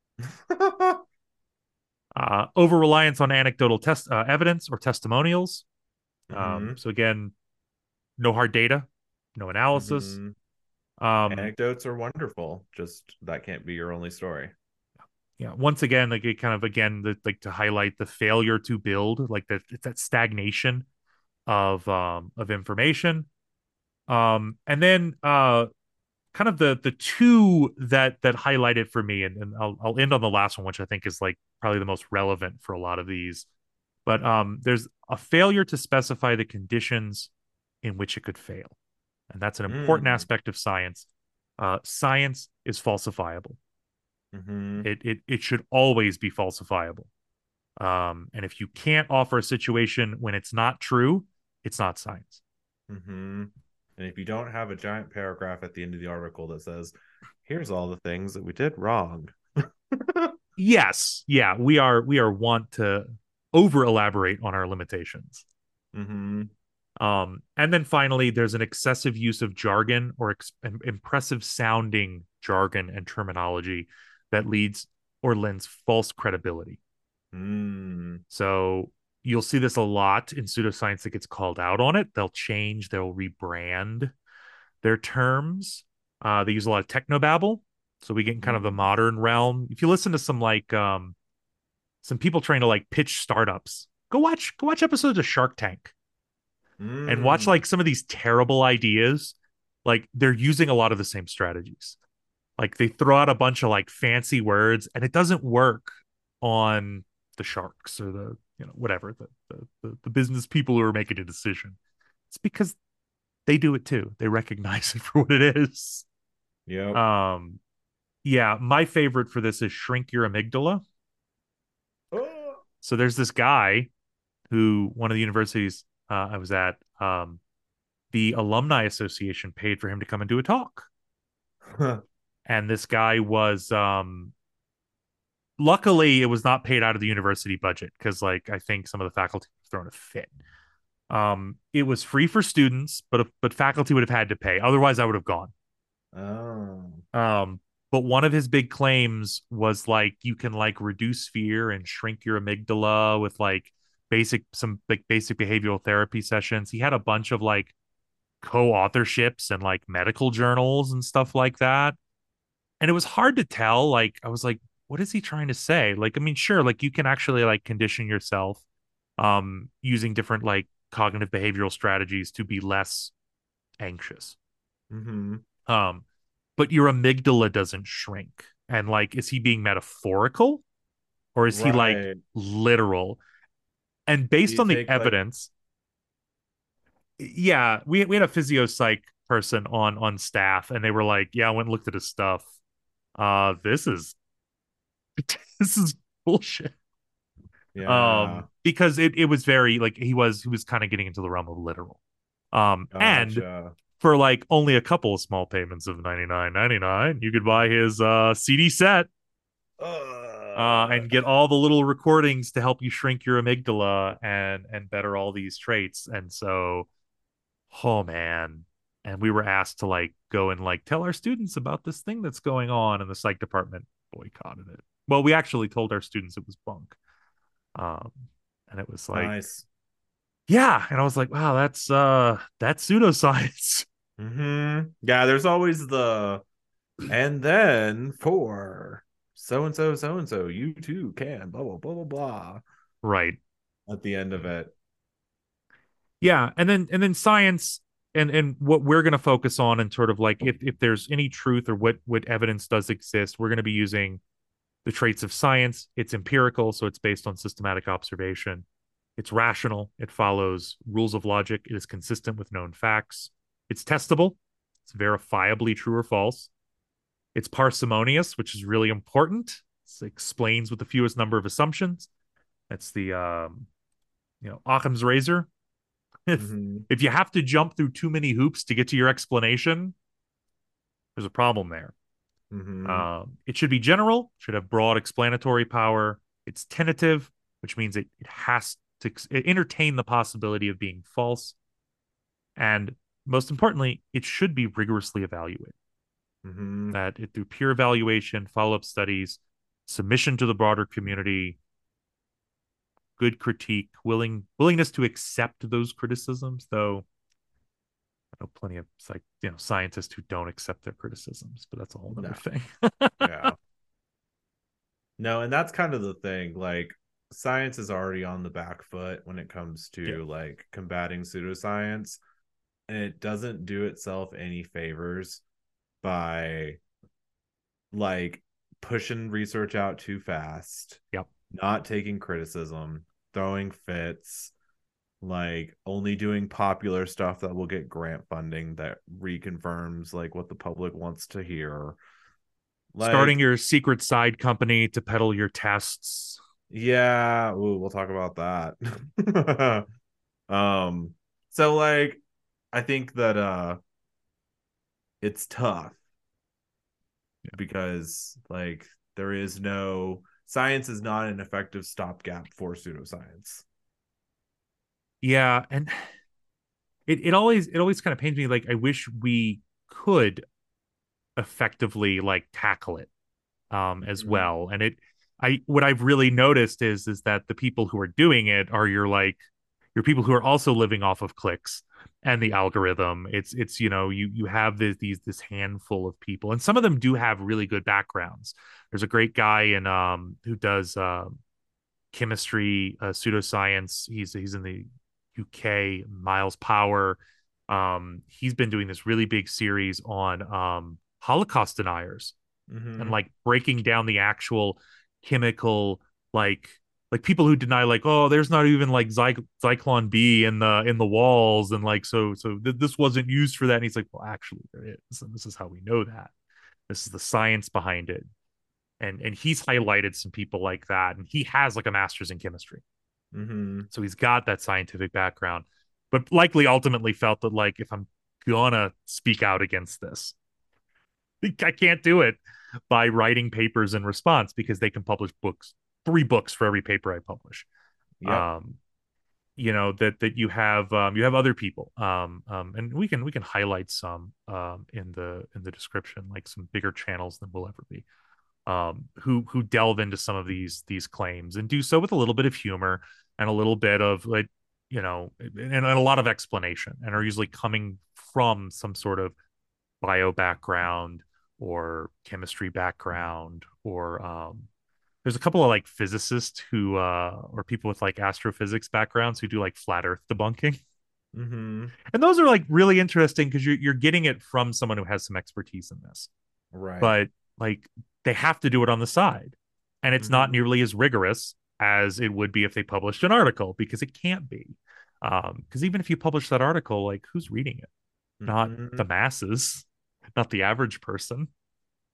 Over reliance on anecdotal test evidence or testimonials. Mm-hmm. So again, no hard data, no analysis. Mm-hmm. Um, Anecdotes are wonderful. Just that can't be your only story. yeah, once again, like it kind of again like to highlight the failure to build, like that stagnation of information. And then kind of the two that highlight it for me, and I'll end on the last one, which I think is like probably the most relevant for a lot of these. But there's a failure to specify the conditions in which it could fail, and that's an important Mm. aspect of science. Science is falsifiable. Mm-hmm. It should always be falsifiable. And if you can't offer a situation when it's not true, it's not science. Mm-hmm. And if you don't have a giant paragraph at the end of the article that says, here's all the things that we did wrong. Yes, yeah, we are want to over elaborate on our limitations. Mm-hmm. And then finally, there's an excessive use of jargon or impressive sounding jargon and terminology that leads or lends false credibility. Mm. So you'll see this a lot in pseudoscience that gets called out on it. They'll rebrand their terms. They use a lot of technobabble. So we get in kind of the Mm. modern realm. If you listen to some people trying to like pitch startups, go watch episodes of Shark Tank and watch Mm. like some of these terrible ideas. Like they're using a lot of the same strategies. Like they throw out a bunch of like fancy words and it doesn't work on the sharks or the whatever the business people who are making a decision. It's because they do it too. They recognize it for what it is. Yep. Um, yeah, my favorite for this is shrink your amygdala. Oh. So there's this guy who one of the universities I was at, the alumni association paid for him to come and do a talk. And this guy was luckily it was not paid out of the university budget because like I think some of the faculty thrown a fit. It was free for students, but faculty would have had to pay. Otherwise, I would have gone. Oh. Um, but one of his big claims was like you can like reduce fear and shrink your amygdala with like basic behavioral therapy sessions. He had a bunch of like co-authorships and like medical journals and stuff like that. And it was hard to tell. Like I was like, what is he trying to say? Like, I mean, sure, like you can actually like condition yourself using different like cognitive behavioral strategies to be less anxious. Mm-hmm. Um, but your amygdala doesn't shrink. And like, is he being metaphorical or is he like Right. literal? And Do based you on the take like evidence, yeah, we had a physio psych person on staff, and they were like, "Yeah, I went and looked at his stuff. This is this is bullshit." Yeah. Because it was very like he was kind of getting into the realm of literal. And Gotcha. for like only a couple of small payments of 99.99, you could buy his CD set Uh, and get all the little recordings to help you shrink your amygdala and better all these traits. And so, oh man. And we were asked to like go and like tell our students about this thing that's going on, and the psych department boycotted it. Well, we actually told our students it was bunk. Um, and it was like, nice. yeah. And I was like, wow, that's pseudoscience. Yeah, there's always the and then for so and so, you too can blah blah blah blah blah Right. at the end of it. Yeah. And then science and what we're gonna focus on, and sort of like if there's any truth or what evidence does exist, we're gonna be using the traits of science. It's empirical, so it's based on systematic observation. It's rational. It follows rules of logic. It is consistent with known facts. It's testable. It's verifiably true or false. It's parsimonious, which is really important. It explains with the fewest number of assumptions. That's the Occam's razor. If Mm-hmm. if you have to jump through too many hoops to get to your explanation, there's a problem there. Mm-hmm. It should be general, should have broad explanatory power. It's tentative, which means it has to entertain the possibility of being false. And most importantly, it should be rigorously evaluated. Mm-hmm. That it, through peer evaluation, follow up studies, submission to the broader community, good critique, willingness to accept those criticisms. Though I know plenty of scientists who don't accept their criticisms, but that's a whole other No. thing. Yeah. No, and that's kind of the thing. Like, science is already on the back foot when it comes Yeah. to like combating pseudoscience, and it doesn't do itself any favors by like pushing research out too fast, Yep. not taking criticism, throwing fits, like only doing popular stuff that will get grant funding that reconfirms like what the public wants to hear. Starting Like, your secret side company to peddle your tests. yeah, ooh, we'll talk about that. um, so like I think that it's tough because like there is no science is not an effective stopgap for pseudoscience. Yeah, and it always kind of pains me. Like I wish we could effectively like tackle it as Mm-hmm. well. And I what I've really noticed is that the people who are doing it are your people who are also living off of clicks and the algorithm. It's you have this handful of people, and some of them do have really good backgrounds. There's a great guy in who does chemistry, pseudoscience. He's in the UK, Miles Power. He's been doing this really big series on Holocaust deniers and Mm-hmm. like breaking down the actual chemical like people who deny like, oh, there's not even like Zyklon B in the walls, and like this wasn't used for that. And he's like, well, actually there is, and this is how we know that. This is the science behind it. And he's highlighted some people like that, and he has like a master's in chemistry, Mm-hmm. so he's got that scientific background, but likely ultimately felt that like if I'm gonna speak out against this, I can't do it by writing papers in response because they can publish books, 3 books for every paper I publish. Yep. Um, that you have other people, and we can highlight some in the description, like some bigger channels than we'll ever be, who delve into some of these claims and do so with a little bit of humor and a little bit of like and a lot of explanation, and are usually coming from some sort of bio background or chemistry background, or there's a couple of like physicists who or people with like astrophysics backgrounds who do like flat earth debunking. Mm-hmm. And those are like really interesting because you're getting it from someone who has some expertise in this. Right. But like they have to do it on the side, and it's not Mm-hmm. nearly as rigorous as it would be if they published an article, because it can't be, because even if you publish that article, like who's reading it? Not Mm-hmm. the masses, not the average person.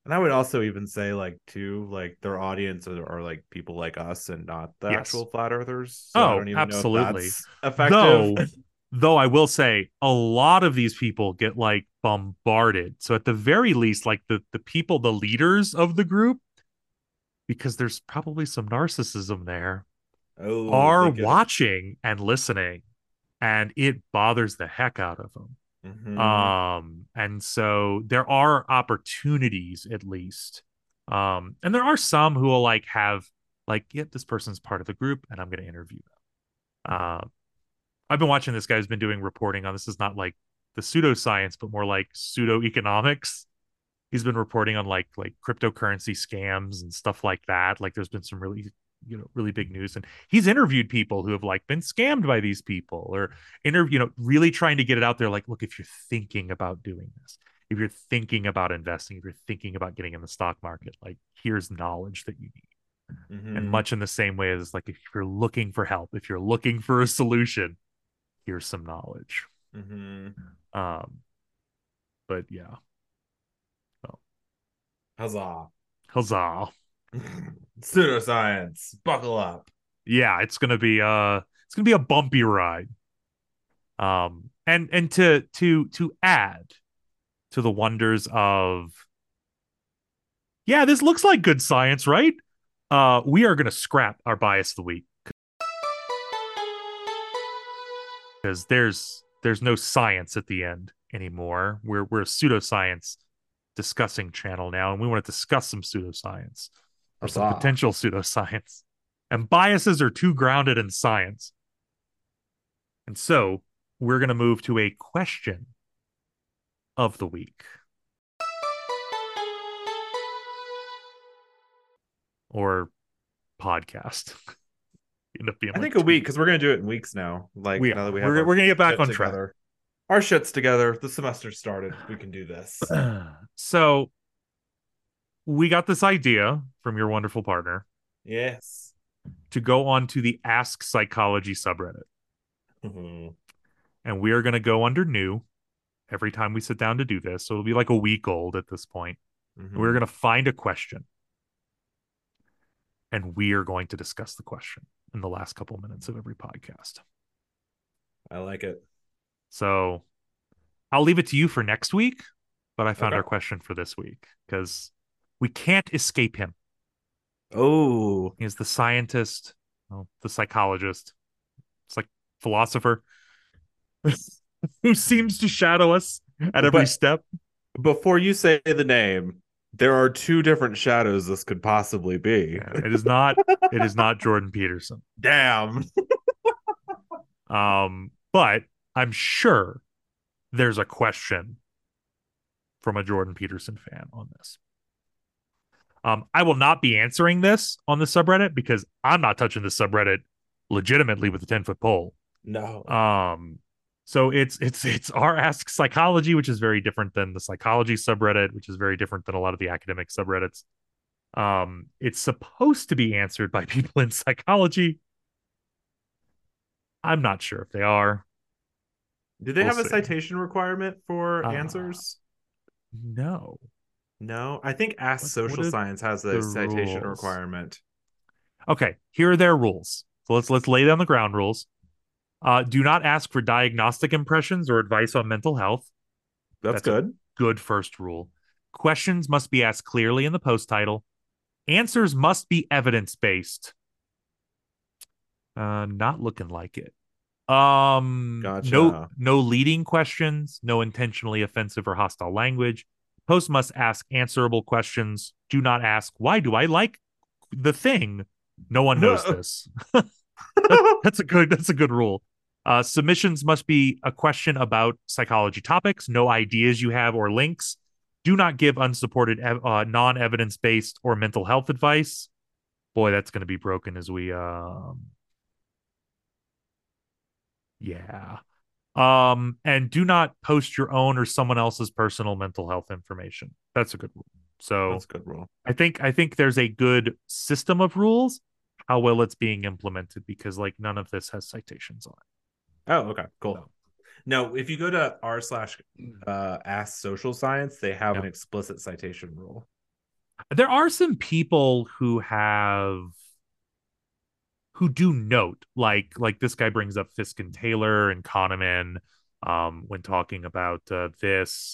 And I would also even say, like, too, like their audience are like people like us and not the Yes. actual flat earthers. So I Oh, don't even know if absolutely. that's effective. Though I will say a lot of these people get like bombarded. So at the very least, like the people, the leaders of the group, because there's probably some narcissism there, Oh, are they get it. watching and listening, and it bothers the heck out of them. Mm-hmm. And so there are opportunities at least. And there are some who will like have like, yeah, this person's part of the group and I'm going to interview them. I've been watching this guy who's been doing reporting on this is not like the pseudoscience, but more like pseudo economics. He's been reporting on like cryptocurrency scams and stuff like that. Like there's been some really really big news, and he's interviewed people who have like been scammed by these people, or really trying to get it out there. Like, look, if you're thinking about doing this, if you're thinking about investing, if you're thinking about getting in the stock market, like here's knowledge that you need. And Mm-hmm. much in the same way as like if you're looking for help, if you're looking for a solution, here's some knowledge. Mm-hmm. Um, but yeah, well, Huzzah. huzzah! Pseudoscience. Buckle up. Yeah, it's gonna be a bumpy ride. And to add to the wonders of, yeah, this looks like good science, right? We are gonna scrap our bias of the week because there's no science at the end anymore. We're a pseudoscience discussing channel now, and we want to discuss some pseudoscience or some Huzzah. potential pseudoscience. And biases are too grounded in science. And so we're going to move to a question of the week, or podcast. End up being I like think a two. week, because we're gonna do it in weeks now. Like We now that are. we have We're our gonna get back shit on track. together. Our shit's together. The semester started. We can do this. So we got this idea from your wonderful partner Yes. to go on to the Ask Psychology subreddit. Mm-hmm. And we are going to go under new every time we sit down to do this. So it'll be like a week old at this point. And we're Mm-hmm. going to find a question and we are going to discuss the question in the last couple minutes of every podcast. I like it. So I'll leave it to you for next week, but I found Okay. our question for this week because we can't escape him. Oh, He is the scientist, well, the psychologist, it's like philosopher who seems to shadow us at every but step. before you say the name, there are two different shadows this could possibly be. Yeah, it is not Jordan Peterson. Damn. But I'm sure there's a question from a Jordan Peterson fan on this. I will not be answering this on the subreddit because I'm not touching the subreddit legitimately with a 10-foot pole. No. So it's our Ask Psychology, which is very different than the psychology subreddit, which is very different than a lot of the academic subreddits. It's supposed to be answered by people in psychology. I'm not sure if they are. Do they We'll have a see. citation requirement for Uh, answers? no. No. I think Ask What Social are Science has a the citation rules? requirement. Okay, here are their rules. So let's lay down the ground rules. Do not ask for diagnostic impressions or advice on mental health. That's That's a good. good first rule. Questions must be asked clearly in the post title. Answers must be evidence based. Not looking like it. Gotcha. No leading questions, no intentionally offensive or hostile language. Post must ask answerable questions. Do not ask, why do I like the thing? No one knows this. That's a good rule. Submissions must be a question about psychology topics, no ideas you have or links. Do not give unsupported, non-evidence based or mental health advice. Boy, that's going to be broken as we yeah. And do not post your own or someone else's personal mental health information. That's a good rule. So That's a good rule. I think there's a good system of rules. How well it's being implemented, because like none of this has citations on it. Oh, okay, cool. So, No, if you go to r slash ask social science, they have yeah. an explicit citation rule. There are some people who do note, like this guy brings up Fisk and Taylor and Kahneman when talking about this.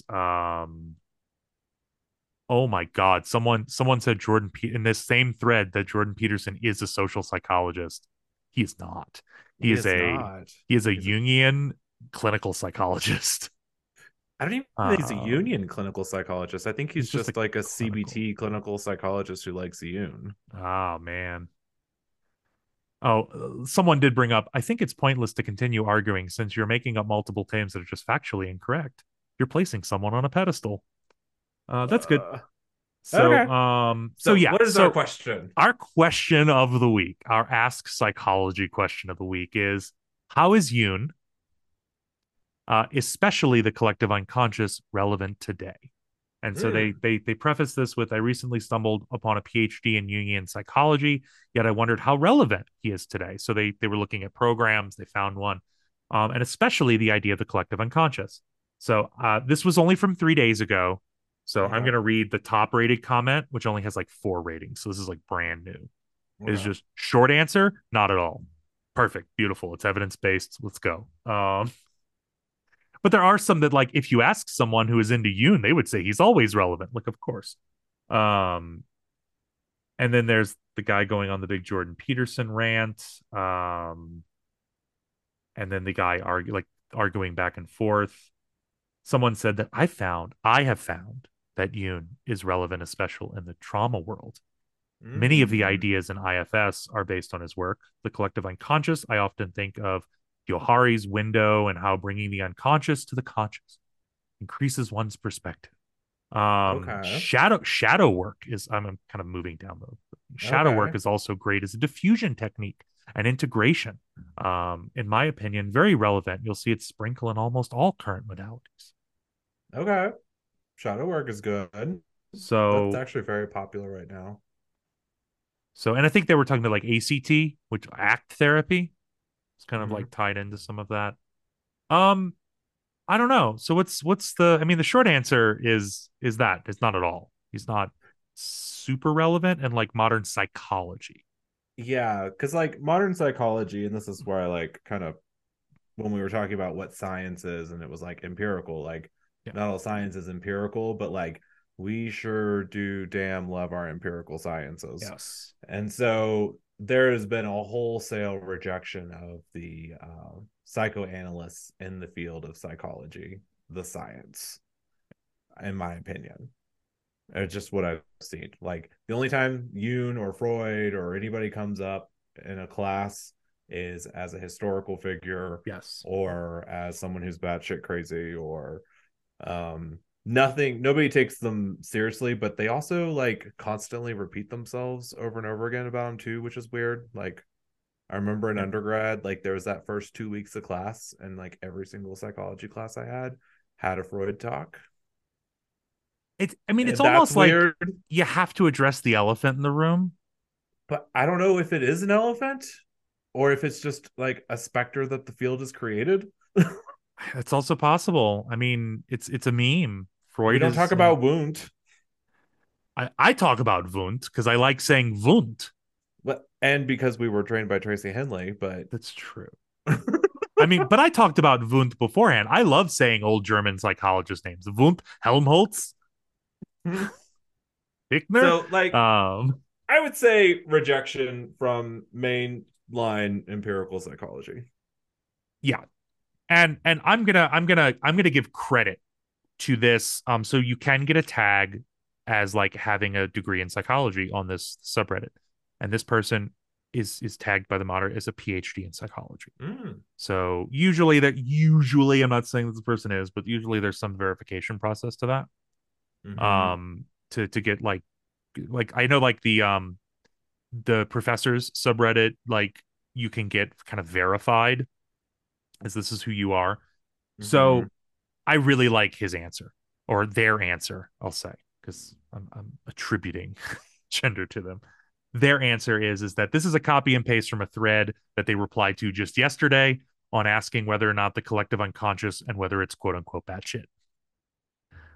Oh my God, someone said in this same thread that Jordan Peterson is a social psychologist. He is not. He He is is a not. he is a He's a, Jungian clinical psychologist. I don't even think he's a Um, Union clinical psychologist. I think he's he's just a just like a clinical. CBT clinical psychologist who likes Yoon. Oh man. Oh, someone did bring up. I think it's pointless to continue arguing since you're making up multiple claims that are just factually incorrect. You're placing someone on a pedestal. That's good. Uh, So, okay. so So, yeah. what is our So question? our question of the week, our Ask Psychology question of the week is: how is Yoon, especially the collective unconscious, relevant today? And so Mm, they preface this with, I recently stumbled upon a PhD in Jungian psychology, yet I wondered how relevant he is today. So they were looking at programs, they found one, and especially the idea of the collective unconscious. So this was only from 3 days ago. So I'm okay. gonna read the top rated comment, which only has like 4 ratings. So this is like brand new. Is Okay. just short answer, not at all. Perfect, beautiful. It's evidence based. Let's go. But there are some that, like, if you ask someone who is into Yoon, they would say he's always relevant. Like, of course. Um, and then there's the guy going on the big Jordan Peterson rant. And then the guy arguing back and forth. Someone said that I have found that Yoon is relevant, especially in the trauma world. Many of the Mm, ideas in IFS are based on his work. The collective unconscious, I often think of Johari's window and how bringing the unconscious to the conscious increases one's perspective. okay. Shadow work is, I'm kind of moving down the shadow work Okay. is also great as a diffusion technique and integration. In my opinion, very relevant. You'll see it sprinkle in almost all current modalities. Okay. Shadow work is good. That's So actually very popular right now. and I think they were talking about like ACT, which ACT therapy. It's kind of Hmm. like tied into some of that. Um, I don't know. So what's the? I mean, the short answer is that it's not at all. He's not super relevant in like modern psychology. Yeah, because like modern psychology, and this is where I like kind of when we were talking about what science is, and it was like empirical, like Yeah. not all science is empirical, but like we sure do damn love our empirical sciences. Yes. And so there has been a wholesale rejection of the psychoanalysts in the field of psychology, the science, in my opinion. It's just what I've seen. Like the only time Jung or Freud or anybody comes up in a class is as a historical figure Yes. or as someone who's batshit crazy or nothing. Nobody takes them seriously, but they also like constantly repeat themselves over and over again about them too, which is weird. Like I remember in Yeah. undergrad, like there was that first 2 weeks of class, and like every single psychology class I had a Freud talk. I mean, it's And that's almost like weird. you have to address the elephant in the room. But I don't know if it is an elephant or if it's just like a specter that the field has created. It's also possible. I mean, it's a meme. We Freud don't talk is. about Wundt, I talk about Wundt because I like saying Wundt. and because we were trained by Tracy Henley, but That's true. I mean, but I talked about Wundt beforehand. I love saying old German psychologist names. Wundt, Helmholtz, Bickner. so like Um, I would say rejection from mainline empirical psychology. yeah, and I'm gonna give credit to this. So you can get a tag as like having a degree in psychology on this subreddit, and this person is tagged by the moderator as a PhD in psychology. Mm. So usually I'm not saying that the person is, but usually there's some verification process to that. Mm-hmm. To get like I know like the professors subreddit, like you can get kind of verified as this is who you are. Mm-hmm. So I really like his answer or their answer, I'll say, because I'm attributing gender to them. Their answer is that this is a copy and paste from a thread that they replied to just yesterday on asking whether or not the collective unconscious and whether it's quote unquote bad shit.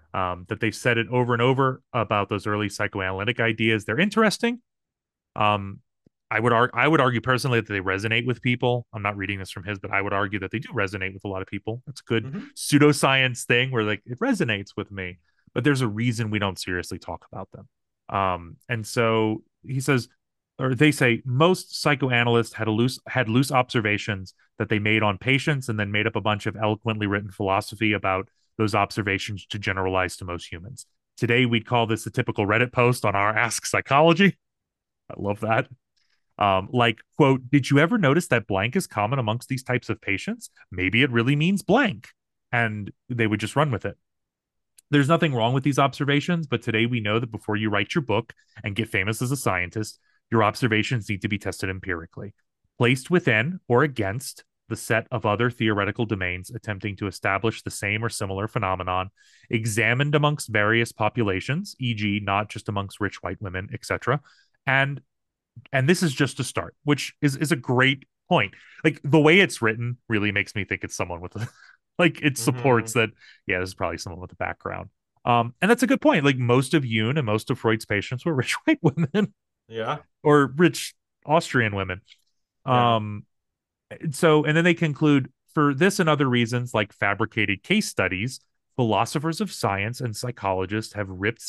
that they've said it over and over about those early psychoanalytic ideas. They're interesting. Um, I would argue personally that they resonate with people. I'm not reading this from his, but I would argue that they do resonate with a lot of people. It's a good Mhm. pseudoscience thing where like it resonates with me, but there's a reason we don't seriously talk about them. And so he says, or they say, most psychoanalysts had loose observations that they made on patients and then made up a bunch of eloquently written philosophy about those observations to generalize to most humans. Today, we'd call this a typical Reddit post on our Ask Psychology. I love that. Like, quote, did you ever notice that blank is common amongst these types of patients? Maybe it really means blank. And they would just run with it. There's nothing wrong with these observations, but today we know that before you write your book and get famous as a scientist, your observations need to be tested empirically, placed within or against the set of other theoretical domains attempting to establish the same or similar phenomenon, examined amongst various populations, e.g., not just amongst rich white women, etc., and this is just a start, which is a great point. Like the way it's written really makes me think it's someone with a like it supports Mhm. that, yeah, this is probably someone with a background. And that's a good point. Like most of Jung and most of Freud's patients were rich white women Yeah. or rich Austrian women. Yeah. Um, so and then they conclude for this and other reasons like fabricated case studies, philosophers of science and psychologists have ripped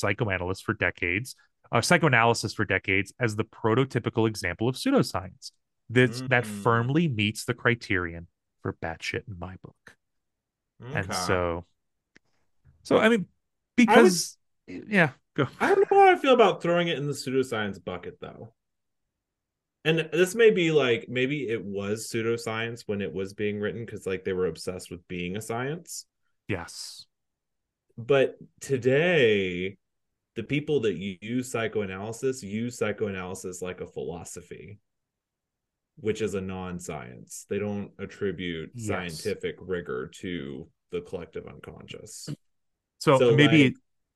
psychoanalysis for decades as the prototypical example of pseudoscience that Mm. firmly meets the criterion for batshit in my book. And Okay. so I mean, I would. because yeah, go. I don't know how I feel about throwing it in the pseudoscience bucket though. And this may be like maybe it was pseudoscience when it was being written because like they were obsessed with being a science. Yes. But today, the people that use psychoanalysis like a philosophy, which is a non-science. They don't attribute Yes. scientific rigor to the collective unconscious. So So like maybe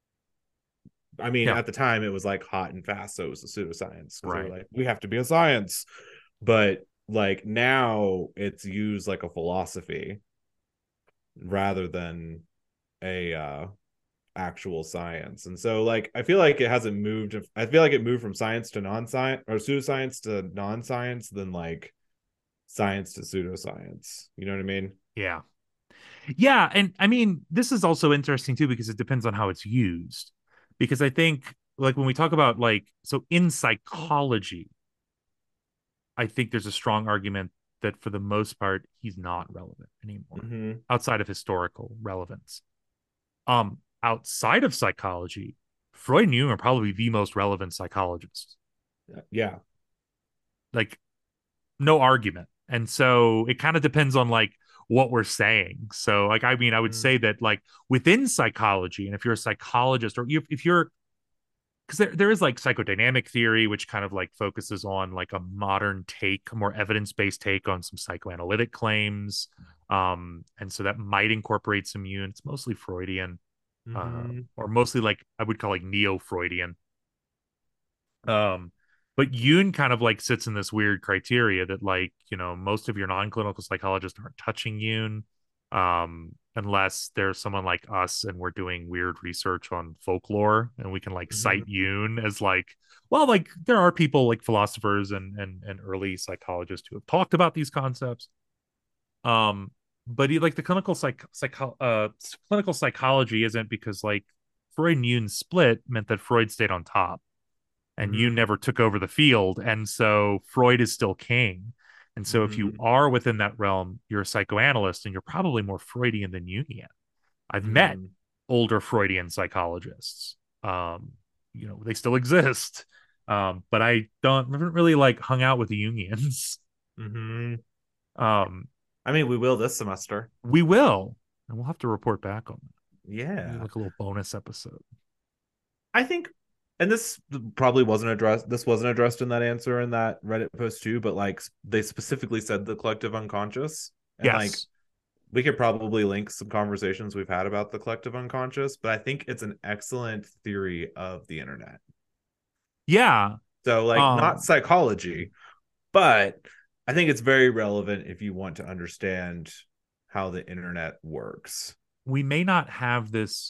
I mean, yeah, at the time it was like hot and fast, so it was a pseudoscience because they were right. like, we have to be a science. But like now it's used like a philosophy rather than a actual science. And so like I feel like it hasn't moved. I feel like it moved from science to non-science or pseudoscience to non-science than like science to pseudoscience. You know what I mean? Yeah. Yeah, and I mean, this is also interesting too because it depends on how it's used. Because I think like when we talk about like so in psychology, I think there's a strong argument that for the most part he's not relevant anymore Mm-hmm. outside of historical relevance. Outside of psychology, Freud and Jung are probably the most relevant psychologists. Yeah. Like no argument. And so it kind of depends on like what we're saying. So like I mean I would say Mm-hmm. that like within psychology and if you're a psychologist or if you're because there is like psychodynamic theory which kind of like focuses on like a modern take, a more evidence-based take on some psychoanalytic claims. And so that might incorporate some Jung. It's mostly Freudian, Mm-hmm. or mostly like I would call like neo-Freudian. Um, but Yoon kind of like sits in this weird criteria that like, you know, most of your non-clinical psychologists aren't touching Yoon, unless there's someone like us and we're doing weird research on folklore and we can like cite Mm-hmm. Yoon as like, well, like there are people like philosophers and early psychologists who have talked about these concepts. Um, but he, like the clinical psychology isn't because like Freud and Yoon split meant that Freud stayed on top and you Mm-hmm. never took over the field. And so Freud is still king. And so if you Mm-hmm. are within that realm, you're a psychoanalyst and you're probably more Freudian than Jungian. I've met Mm-hmm. older Freudian psychologists. Um, you know, they still exist. But haven't really like hung out with the Jungians. Mm-hmm. Um, I mean, we will this semester. we will, and we'll have to report back on that. Maybe Yeah. like a little bonus episode. I think, and this probably wasn't addressed. This wasn't addressed in that answer in that Reddit post too. But like, they specifically said the collective unconscious, and like, Yes. we could probably link some conversations we've had about the collective unconscious. But I think it's an excellent theory of the internet. Yeah. So like, not Um, psychology, but I think it's very relevant if you want to understand how the internet works. we may not have this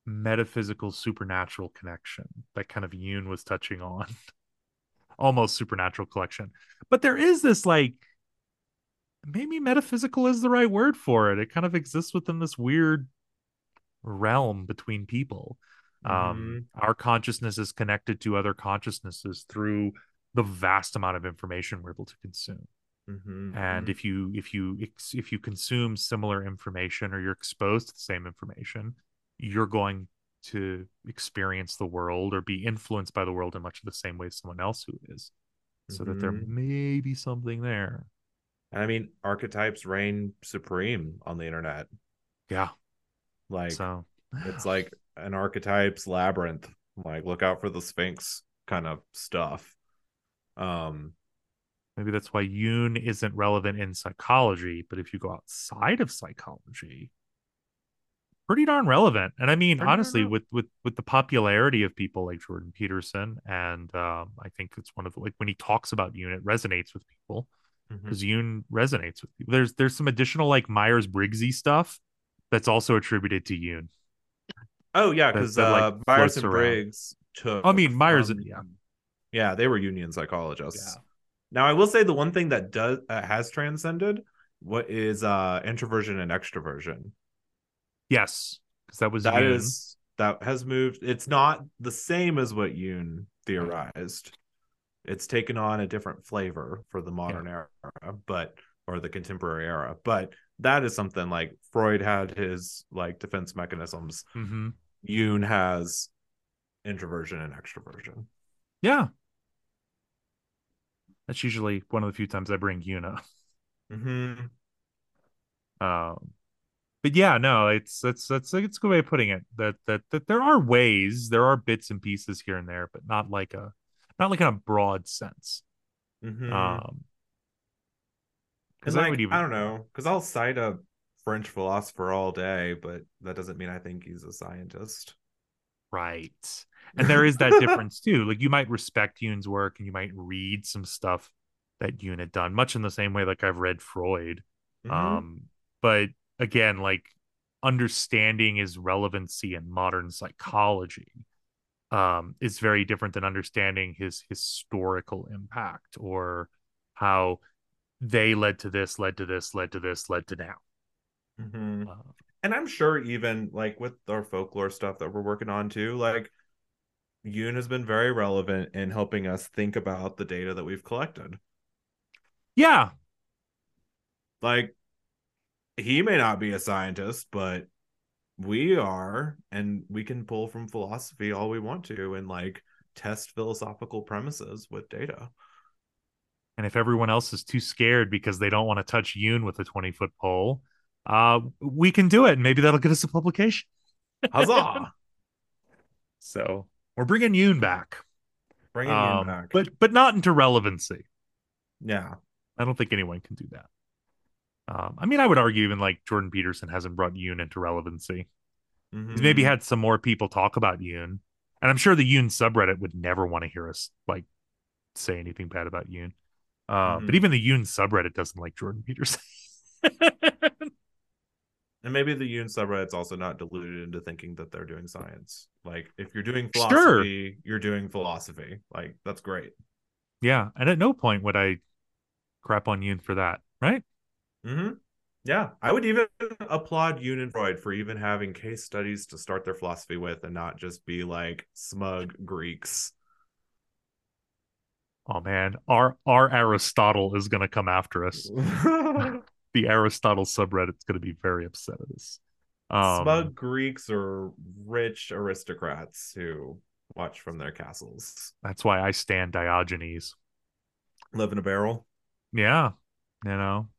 metaphysical supernatural connection that kind of Yoon was touching on. Almost supernatural collection. But there is this like, maybe metaphysical is the right word for it. It kind of exists within this weird realm between people. Mm-hmm. Our consciousness is connected to other consciousnesses through the vast amount of information we're able to consume. And Mm-hmm. if you consume similar information, or you're exposed to the same information, you're going to experience the world or be influenced by the world in much of the same way as someone else who is. So that there Mm-hmm. may be something there. I mean, archetypes reign supreme on the internet. Yeah. Like, So it's like an archetypes labyrinth. Like, look out for the Sphinx kind of stuff. Um, maybe that's why Yoon isn't relevant in psychology, but if you go outside of psychology, pretty darn relevant. And I mean, pretty darn honestly, real. with the popularity of people like Jordan Peterson, and I think it's one of the, like, when he talks about Yoon, it resonates with people Mm-hmm. because Yoon resonates with people. There's some additional like Myers Briggsy stuff that's also attributed to Yoon Oh yeah, that because like Myers floats and around. Briggs I took mean, Myers, from yeah, yeah, they were Union psychologists. yeah, Now I will say the one thing that does has transcended what is introversion and extroversion. yes, because that was Yoon. That has moved. It's not the same as what Yoon theorized. It's taken on a different flavor for the Yeah. modern era, but or the contemporary era. But that is something like Freud had his like defense mechanisms. Mm-hmm. Yoon has introversion and extroversion. Yeah. That's usually one of the few times I bring Yuna. Mm-hmm. Um, but yeah, no, it's a good way of putting it. That there are ways, there are bits and pieces here and there, but not like in a broad sense. Mm-hmm. Um, And because I would like, I even don't know, because I'll cite a French philosopher all day, but that doesn't mean I think he's a scientist. right. And there is that difference too. Like you might respect Yoon's work and you might read some stuff that Yoon had done, much in the same way like I've read Freud. Mm-hmm. Um, but again, like understanding his relevancy in modern psychology is very different than understanding his historical impact, or how they led to this, led to this, led to this, led to now. Mm-hmm. Uh, And I'm sure even like with our folklore stuff that we're working on too, like Yoon has been very relevant in helping us think about the data that we've collected. yeah, Like he may not be a scientist, but we are, and we can pull from philosophy all we want to and like test philosophical premises with data. and if everyone else is too scared because they don't want to touch Yoon with a 20-foot pole, we can do it, and maybe that'll get us a publication. Huzzah! So we're bringing Yoon back, Bringing Yoon back. but not into relevancy. Yeah. I don't think anyone can do that. I mean, I would argue even like Jordan Peterson hasn't brought Yoon into relevancy. He's maybe Mm-hmm. had some more people talk about Yoon, and I'm sure the Yoon subreddit would never want to hear us like say anything bad about Yoon. But Mm-hmm. even the Yoon subreddit doesn't like Jordan Peterson. And maybe the Yoon subreddit's also not deluded into thinking that they're doing science. Like, if you're doing Sure, philosophy, you're doing philosophy. Like, that's great. yeah, and at no point would I crap on Yoon for that, right? Mm-hmm. Yeah, I would even applaud Yoon and Freud for even having case studies to start their philosophy with and not just be like smug Greeks. Oh man, our Aristotle is gonna come after us. The Aristotle subreddit's gonna be very upset at us. Smug Um, Greeks or rich aristocrats who watch from their castles. that's why I stand Diogenes. Live in a barrel. Yeah, you know,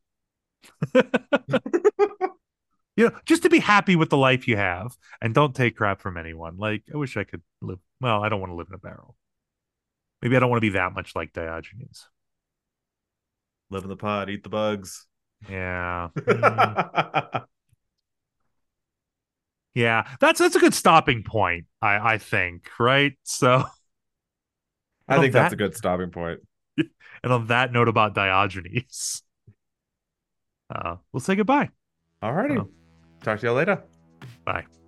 just to be happy with the life you have and don't take crap from anyone. Like, I wish I could live. Well, I don't want to live in a barrel. Maybe I don't want to be that much like Diogenes. Live in the pod, eat the bugs. Yeah. Yeah. That's a good stopping point, I think, right? So, and I on think that's that a good stopping point. and on that note about Diogenes, we'll say goodbye. Alrighty. So, Talk to y'all later. bye.